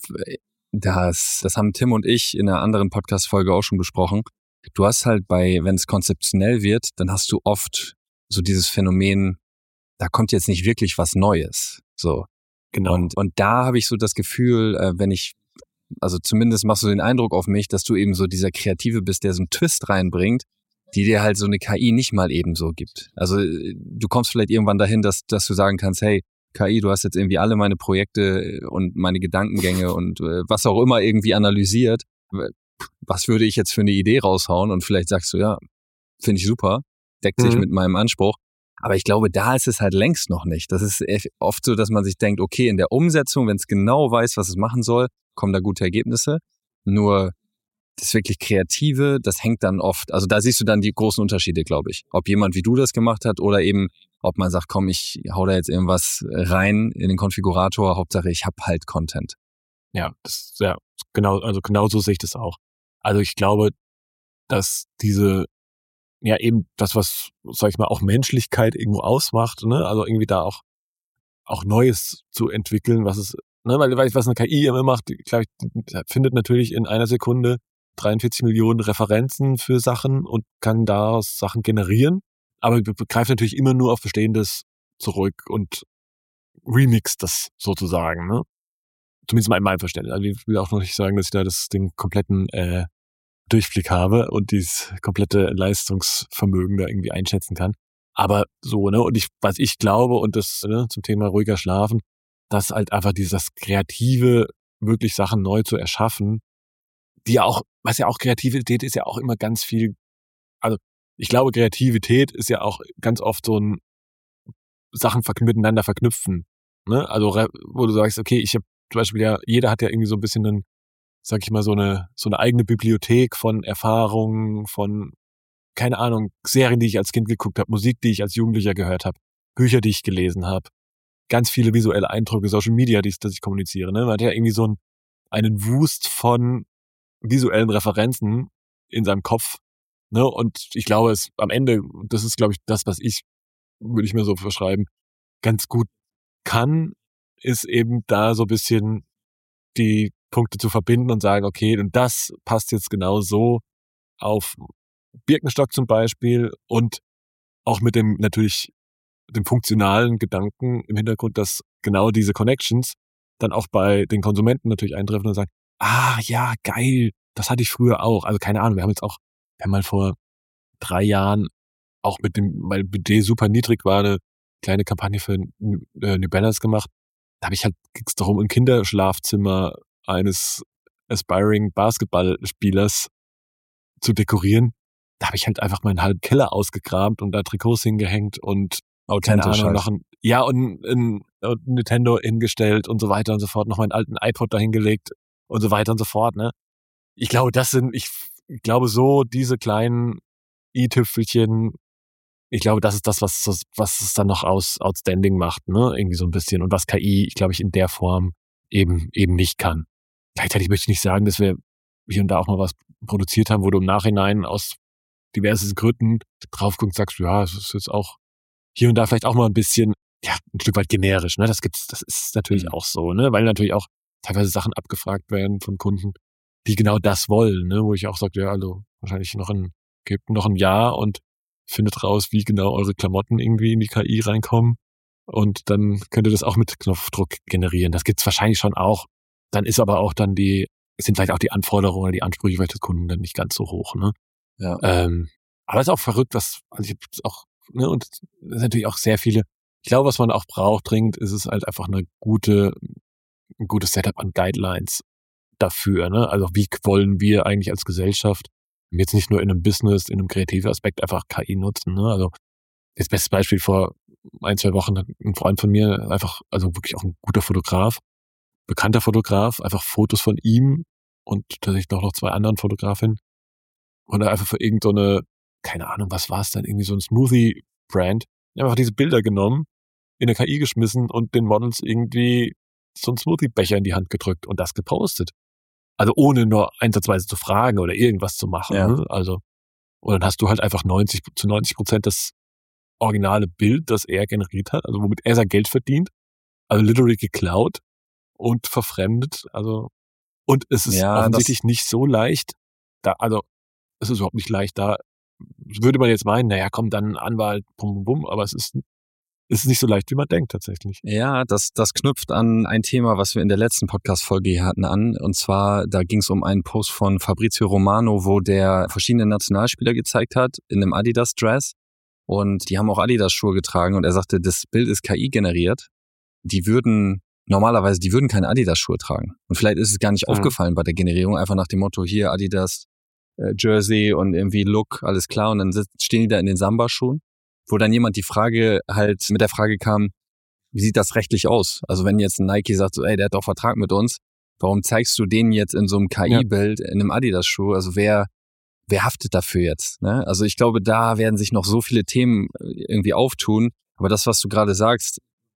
das, das haben Tim und ich in einer anderen Podcast-Folge auch schon besprochen. Du hast halt bei, wenn es konzeptionell wird, dann hast du oft so dieses Phänomen, da kommt jetzt nicht wirklich was Neues. So. Genau. Und, und da habe ich so das Gefühl, äh, wenn ich, also zumindest machst du den Eindruck auf mich, dass du eben so dieser Kreative bist, der so einen Twist reinbringt, die dir halt so eine K I nicht mal eben so gibt. Also du kommst vielleicht irgendwann dahin, dass, dass du sagen kannst, hey, K I, du hast jetzt irgendwie alle meine Projekte und meine Gedankengänge und äh, was auch immer irgendwie analysiert. Was würde ich jetzt für eine Idee raushauen? Und vielleicht sagst du, ja, finde ich super, deckt sich Mhm. mit meinem Anspruch. Aber ich glaube, da ist es halt längst noch nicht. Das ist oft so, dass man sich denkt, okay, in der Umsetzung, wenn es genau weiß, was es machen soll, kommen da gute Ergebnisse. Nur das wirklich Kreative, das hängt dann oft, also da siehst du dann die großen Unterschiede, glaube ich. Ob jemand wie du das gemacht hat oder eben, ob man sagt, komm, ich hau da jetzt irgendwas rein in den Konfigurator, Hauptsache ich hab halt Content. Ja, das, ja, genau, also genau so sehe ich das auch. Also ich glaube, dass diese, ja eben das, was, sag ich mal, auch Menschlichkeit irgendwo ausmacht, ne, also irgendwie da auch, auch Neues zu entwickeln, was es, ne, weil, weil was eine K I immer macht, klar, findet natürlich in einer Sekunde dreiundvierzig Millionen Referenzen für Sachen und kann daraus Sachen generieren, aber begreift natürlich immer nur auf Bestehendes zurück und remixt das sozusagen, ne? Zumindest mal in meinem Verständnis. Also ich will auch noch nicht sagen, dass ich da das, den kompletten äh, Durchblick habe und dieses komplette Leistungsvermögen da irgendwie einschätzen kann. Aber so, ne, und ich, was ich glaube, und das, ne, zum Thema ruhiger Schlafen, dass halt einfach dieses Kreative, wirklich Sachen neu zu erschaffen, die ja auch, was ja auch Kreativität ist ja auch immer ganz viel, also ich glaube, Kreativität ist ja auch ganz oft so ein Sachen verk- miteinander verknüpfen. Ne? Also wo du sagst, okay, ich habe zum Beispiel ja, jeder hat ja irgendwie so ein bisschen einen, sag ich mal, so eine so eine eigene Bibliothek von Erfahrungen, von, keine Ahnung, Serien, die ich als Kind geguckt habe, Musik, die ich als Jugendlicher gehört habe, Bücher, die ich gelesen habe, ganz viele visuelle Eindrücke, Social Media, die, das ich kommuniziere. Ne? Man hat ja irgendwie so einen, einen Wust von visuellen Referenzen in seinem Kopf. Ne? Und ich glaube, es am Ende, das ist, glaube ich, das, was ich, würde ich mir so verschreiben, ganz gut kann, ist eben da so ein bisschen die Punkte zu verbinden und sagen, okay, und das passt jetzt genau so auf Birkenstock zum Beispiel und auch mit dem natürlich dem funktionalen Gedanken im Hintergrund, dass genau diese Connections dann auch bei den Konsumenten natürlich eintreffen und sagen, ah ja, geil, das hatte ich früher auch. Also keine Ahnung, wir haben jetzt auch, wir haben mal vor drei Jahren auch mit dem, weil Budget super niedrig war, eine kleine Kampagne für äh, New Balance gemacht. Da habe ich halt, ging's darum, im Kinderschlafzimmer eines aspiring Basketballspielers zu dekorieren. Da habe ich halt einfach meinen halben Keller ausgegrabt und da Trikots hingehängt und keine Ahnung, halt. noch ein, ja, und ein, ein Nintendo hingestellt und so weiter und so fort, noch meinen alten iPod dahingelegt und so weiter und so fort, ne? Ich glaube, das sind, ich, ich glaube so, diese kleinen i-Tüpfelchen, ich glaube, das ist das, was, was es dann noch aus, outstanding macht, ne? Irgendwie so ein bisschen. Und was K I, ich glaube, ich in der Form eben, eben nicht kann. Gleichzeitig möchte ich nicht sagen, dass wir hier und da auch mal was produziert haben, wo du im Nachhinein aus diversen Gründen drauf guckst und sagst, ja, es ist jetzt auch hier und da vielleicht auch mal ein bisschen, ja, ein Stück weit generisch, ne? Das gibt's, das ist natürlich Mhm. auch so, ne? Weil natürlich auch teilweise Sachen abgefragt werden von Kunden, die genau das wollen, ne? Wo ich auch sage, ja, also wahrscheinlich noch ein, gebt noch ein Jahr und findet raus, wie genau eure Klamotten irgendwie in die K I reinkommen. Und dann könnt ihr das auch mit Knopfdruck generieren. Das gibt's wahrscheinlich schon auch. Dann ist aber auch dann die, sind vielleicht auch die Anforderungen oder die Ansprüche vielleicht des Kunden dann nicht ganz so hoch, ne? Ja. Ähm, aber es ist auch verrückt, was, also ich hab's auch, ne, und es ist natürlich auch sehr viele, ich glaube, was man auch braucht dringend, ist es halt einfach eine gute, ein gutes Setup an Guidelines. dafür, ne? Also wie wollen wir eigentlich als Gesellschaft jetzt nicht nur in einem Business, in einem kreativen Aspekt einfach K I nutzen, ne? Also das beste Beispiel vor ein, zwei Wochen hat ein Freund von mir einfach, also wirklich auch ein guter Fotograf, bekannter Fotograf, einfach Fotos von ihm und tatsächlich noch, noch zwei anderen Fotografinnen und einfach für irgendeine, keine Ahnung, was war es denn, irgendwie so ein Smoothie-Brand, einfach diese Bilder genommen, in eine K I geschmissen und den Models irgendwie so einen Smoothie-Becher in die Hand gedrückt und das gepostet. Also ohne nur einsatzweise zu fragen oder irgendwas zu machen. Ja. Ne? Also, und dann hast du halt einfach neunzig zu neunzig Prozent das originale Bild, das er generiert hat, also womit er sein Geld verdient, also literally geklaut und verfremdet. Also, und es ist Ja, offensichtlich nicht so leicht, da, also es ist überhaupt nicht leicht, da würde man jetzt meinen, naja, komm, dann Anwalt, bum, bum, bum, aber es ist Es ist nicht so leicht, wie man denkt, tatsächlich. Ja, das, das knüpft an ein Thema, was wir in der letzten Podcast-Folge hier hatten, an. Und zwar, da ging es um einen Post von Fabrizio Romano, wo der verschiedene Nationalspieler gezeigt hat in einem Adidas-Dress. Und die haben auch Adidas-Schuhe getragen. Und er sagte, das Bild ist K I generiert. Die würden, normalerweise, die würden keine Adidas-Schuhe tragen. Und vielleicht ist es gar nicht mhm. aufgefallen bei der Generierung, einfach nach dem Motto, hier Adidas, äh, Jersey und irgendwie Look, alles klar. Und dann sitzen, stehen die da in den Samba-Schuhen. Wo dann jemand die Frage halt mit der Frage kam, wie sieht das rechtlich aus? Also wenn jetzt ein Nike sagt, so, ey, der hat doch Vertrag mit uns, warum zeigst du den jetzt in so einem K I-Bild, in einem Adidas-Schuh? Also wer, wer haftet dafür jetzt? Ne? Also ich glaube, da werden sich noch so viele Themen irgendwie auftun. Aber das, was du gerade sagst,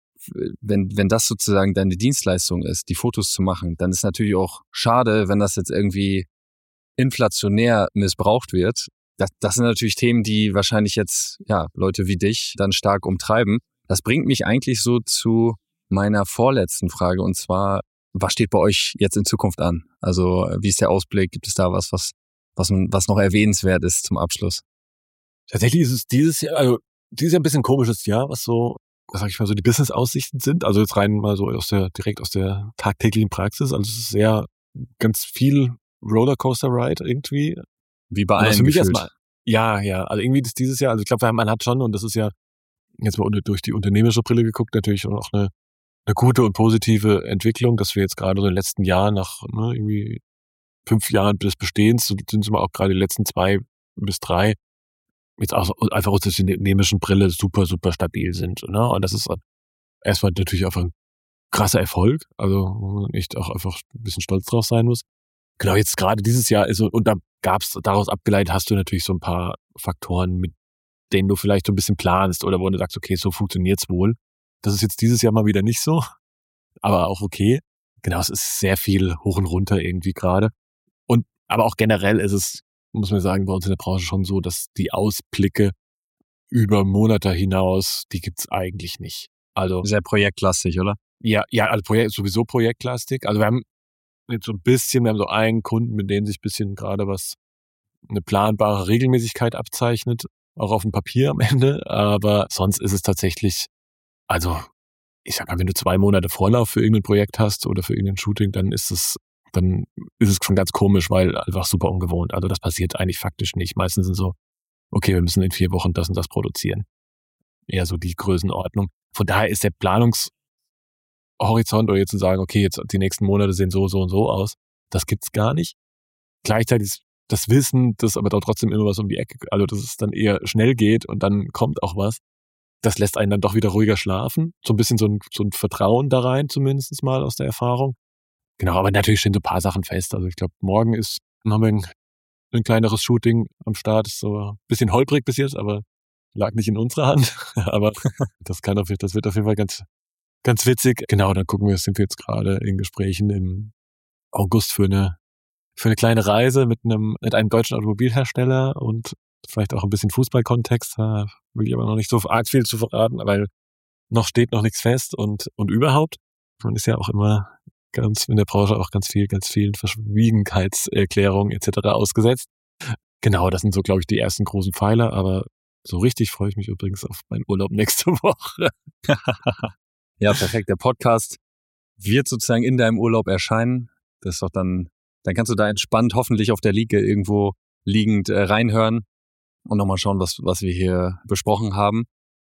wenn, wenn das sozusagen deine Dienstleistung ist, die Fotos zu machen, dann ist natürlich auch schade, wenn das jetzt irgendwie inflationär missbraucht wird. Das, das sind natürlich Themen, die wahrscheinlich jetzt ja Leute wie dich dann stark umtreiben. Das bringt mich eigentlich so zu meiner vorletzten Frage und zwar, was steht bei euch jetzt in Zukunft an? Also wie ist der Ausblick? Gibt es da was, was, was, was noch erwähnenswert ist zum Abschluss? Tatsächlich ist es dieses Jahr, also dieses Jahr ein bisschen ein komisches Jahr, was so, was sag ich mal, so die Business-Aussichten sind. Also jetzt rein mal so aus der, direkt aus der tagtäglichen Praxis. Also es ist sehr, ganz viel Rollercoaster-Ride irgendwie. Wie bei allen für mich gefühlt. erstmal, ja, ja, also irgendwie ist dieses Jahr, also ich glaube, man hat schon, und das ist ja jetzt mal durch die unternehmerische Brille geguckt, natürlich auch eine, eine gute und positive Entwicklung, dass wir jetzt gerade so in den letzten Jahren, nach ne, irgendwie fünf Jahren des Bestehens, so sind es mal auch gerade die letzten zwei bis drei, jetzt auch einfach aus der unternehmerischen Brille super, super stabil sind. Ne? Und das ist erstmal natürlich einfach ein krasser Erfolg, also wo man echt auch einfach ein bisschen stolz drauf sein muss. Genau, jetzt gerade dieses Jahr ist, und da gab's, daraus abgeleitet hast du natürlich so ein paar Faktoren, mit denen du vielleicht so ein bisschen planst oder wo du sagst, okay, so funktioniert's wohl. Das ist jetzt dieses Jahr mal wieder nicht so, aber auch okay. Genau, es ist sehr viel hoch und runter irgendwie gerade. Und, aber auch generell ist es, muss man sagen, bei uns in der Branche schon so, dass die Ausblicke über Monate hinaus, die gibt's eigentlich nicht. Also. Sehr projektlastig, oder? Ja, ja, also Projekt, sowieso projektlastig. Also wir haben jetzt so ein bisschen, wir haben so einen Kunden, mit dem sich ein bisschen gerade was, eine planbare Regelmäßigkeit abzeichnet, auch auf dem Papier am Ende, aber sonst ist es tatsächlich, also ich sag mal, wenn du zwei Monate Vorlauf für irgendein Projekt hast oder für irgendein Shooting, dann ist es, dann ist es schon ganz komisch, weil einfach super ungewohnt. Also das passiert eigentlich faktisch nicht. Meistens sind so, okay, wir müssen in vier Wochen das und das produzieren. Eher so die Größenordnung. Von daher ist der Planungs Horizont oder jetzt zu sagen, okay, jetzt die nächsten Monate sehen so, so und so aus, das gibt's gar nicht. Gleichzeitig ist das Wissen, dass aber da trotzdem immer was um die Ecke, also dass es dann eher schnell geht und dann kommt auch was, das lässt einen dann doch wieder ruhiger schlafen. So ein bisschen so ein, so ein Vertrauen da rein, zumindest mal aus der Erfahrung. Genau, aber natürlich stehen so ein paar Sachen fest. Also ich glaube, morgen ist, haben wir ein, ein kleineres Shooting am Start, ist so ein bisschen holprig bis jetzt, aber lag nicht in unserer Hand. Aber das kann auf, das wird auf jeden Fall ganz Ganz witzig. Genau, dann gucken wir, sind wir jetzt gerade in Gesprächen im August für eine, für eine kleine Reise mit einem, mit einem deutschen Automobilhersteller und vielleicht auch ein bisschen Fußballkontext. Da will ich aber noch nicht so arg viel zu verraten, weil noch steht noch nichts fest und, und überhaupt. Man ist ja auch immer ganz, in der Branche auch ganz viel, ganz vielen Verschwiegenheitserklärungen et cetera ausgesetzt. Genau, das sind so, glaube ich, die ersten großen Pfeiler, aber so richtig freue ich mich übrigens auf meinen Urlaub nächste Woche. Ja, perfekt. Der Podcast wird sozusagen in deinem Urlaub erscheinen. Das ist doch dann, dann kannst du da entspannt hoffentlich auf der Liege irgendwo liegend äh, reinhören und nochmal schauen, was, was wir hier besprochen haben.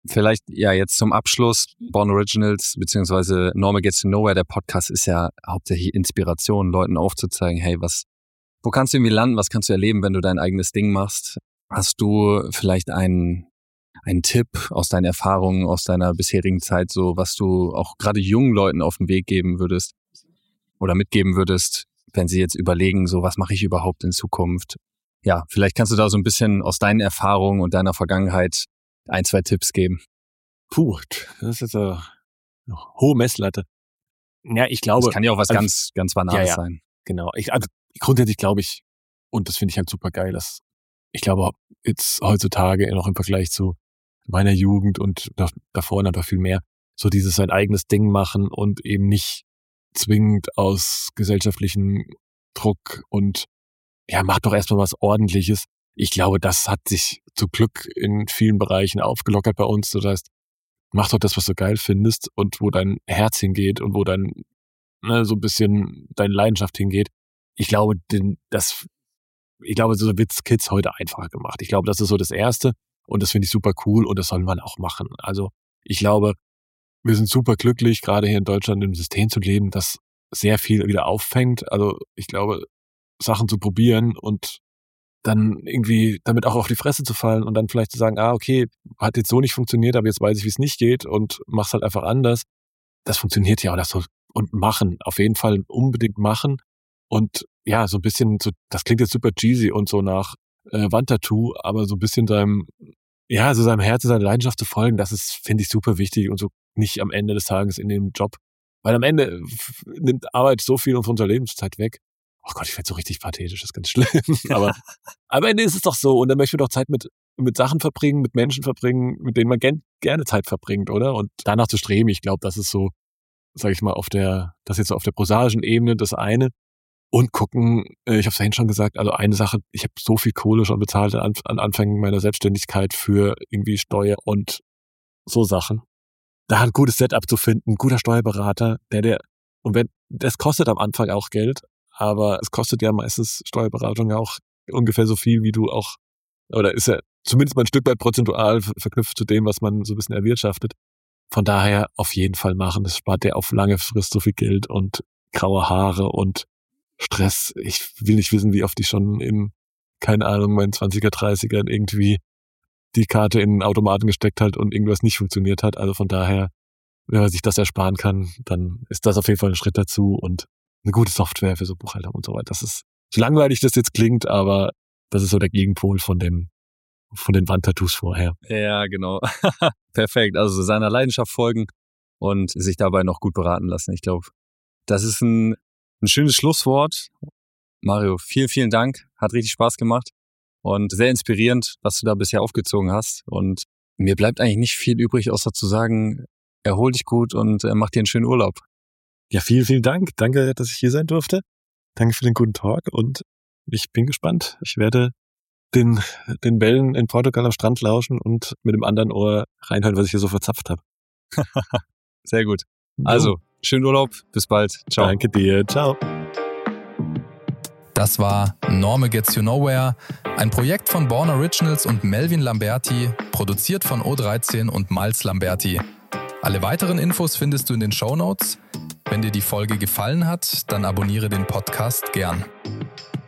Vielleicht ja jetzt zum Abschluss, Born Originals beziehungsweise Normal Gets to Nowhere, der Podcast ist ja hauptsächlich Inspiration, Leuten aufzuzeigen, hey, was, wo kannst du irgendwie landen, was kannst du erleben, wenn du dein eigenes Ding machst? Hast du vielleicht einen, einen Tipp aus deinen Erfahrungen, aus deiner bisherigen Zeit, so was du auch gerade jungen Leuten auf den Weg geben würdest oder mitgeben würdest, wenn sie jetzt überlegen, so was mache ich überhaupt in Zukunft? Ja, vielleicht kannst du da so ein bisschen aus deinen Erfahrungen und deiner Vergangenheit ein, zwei Tipps geben. Puh, das ist jetzt eine hohe Messlatte. Ja, ich glaube. Das kann ja auch was also, ganz, ganz Banales ja, ja, sein. Genau. Ich, also grundsätzlich glaube ich, und das finde ich halt super geil, dass ich glaube jetzt heutzutage noch im Vergleich zu meiner Jugend und davor noch viel mehr, so dieses sein eigenes Ding machen und eben nicht zwingend aus gesellschaftlichem Druck und ja, mach doch erstmal was Ordentliches. Ich glaube, das hat sich zum Glück in vielen Bereichen aufgelockert bei uns. Das heißt, mach doch das, was du geil findest und wo dein Herz hingeht und wo dein, ne, so ein bisschen deine Leidenschaft hingeht. Ich glaube, den, das, ich glaube, so wird's Kids heute einfacher gemacht. Ich glaube, das ist so das Erste und das finde ich super cool und das soll man auch machen. Also, ich glaube, wir sind super glücklich, gerade hier in Deutschland im System zu leben, das sehr viel wieder auffängt. Also, ich glaube, Sachen zu probieren und dann irgendwie damit auch auf die Fresse zu fallen und dann vielleicht zu sagen, ah, okay, hat jetzt so nicht funktioniert, aber jetzt weiß ich, wie es nicht geht und mach's halt einfach anders. Das funktioniert ja auch. Das so, und machen, auf jeden Fall unbedingt machen und ja, so ein bisschen, so, das klingt jetzt super cheesy und so nach äh, Wandtattoo, aber so ein bisschen seinem, ja, so seinem Herzen, seiner Leidenschaft zu folgen, das ist, finde ich, super wichtig und so nicht am Ende des Tages in dem Job. Weil am Ende nimmt Arbeit so viel von unserer Lebenszeit weg. Oh Gott, ich werde so richtig pathetisch, das ist ganz schlimm. Aber am Ende ist es doch so. Und dann möchten wir doch Zeit mit, mit Sachen verbringen, mit Menschen verbringen, mit denen man gern, gerne Zeit verbringt, oder? Und danach zu streben, ich glaube, das ist so, sag ich mal, auf der, das jetzt so auf der prosaischen Ebene das eine. Und gucken, ich habe es vorhin schon gesagt, also eine Sache, ich habe so viel Kohle schon bezahlt an, an Anfängen meiner Selbstständigkeit für irgendwie Steuer und so Sachen. Da ein gutes Setup zu finden, ein guter Steuerberater, der, der, und wenn, das kostet am Anfang auch Geld, aber es kostet ja meistens Steuerberatung auch ungefähr so viel, wie du auch, oder ist ja zumindest mal ein Stück weit prozentual verknüpft zu dem, was man so ein bisschen erwirtschaftet. Von daher auf jeden Fall machen. Das spart dir auf lange Frist so viel Geld und graue Haare und Stress. Ich will nicht wissen, wie oft ich schon in, keine Ahnung, meinen zwanziger, dreißigern irgendwie die Karte in den Automaten gesteckt hat und irgendwas nicht funktioniert hat. Also von daher, wenn man sich das ersparen kann, dann ist das auf jeden Fall ein Schritt dazu und eine gute Software für so Buchhaltung und so weiter. Das ist, so langweilig das jetzt klingt, aber das ist so der Gegenpol von dem, von den Wandtattoos vorher. Ja, genau. Perfekt. Also seiner Leidenschaft folgen und sich dabei noch gut beraten lassen. Ich glaube, das ist ein, ein schönes Schlusswort. Mario, vielen, vielen Dank. Hat richtig Spaß gemacht und sehr inspirierend, was du da bisher aufgezogen hast. Und mir bleibt eigentlich nicht viel übrig, außer zu sagen, erhol dich gut und mach dir einen schönen Urlaub. Ja, vielen, vielen Dank. Danke, dass ich hier sein durfte. Danke für den guten Talk und ich bin gespannt. Ich werde den, den Wellen in Portugal am Strand lauschen und mit dem anderen Ohr reinhören, was ich hier so verzapft habe. Sehr gut. Also, schönen Urlaub. Bis bald. Ciao. Danke dir. Ciao. Das war Normal Gets You Nowhere, ein Projekt von Born Originals und Melvin Lamberti, produziert von O dreizehn und Malz Lamberti. Alle weiteren Infos findest du in den Shownotes. Wenn dir die Folge gefallen hat, dann abonniere den Podcast gern.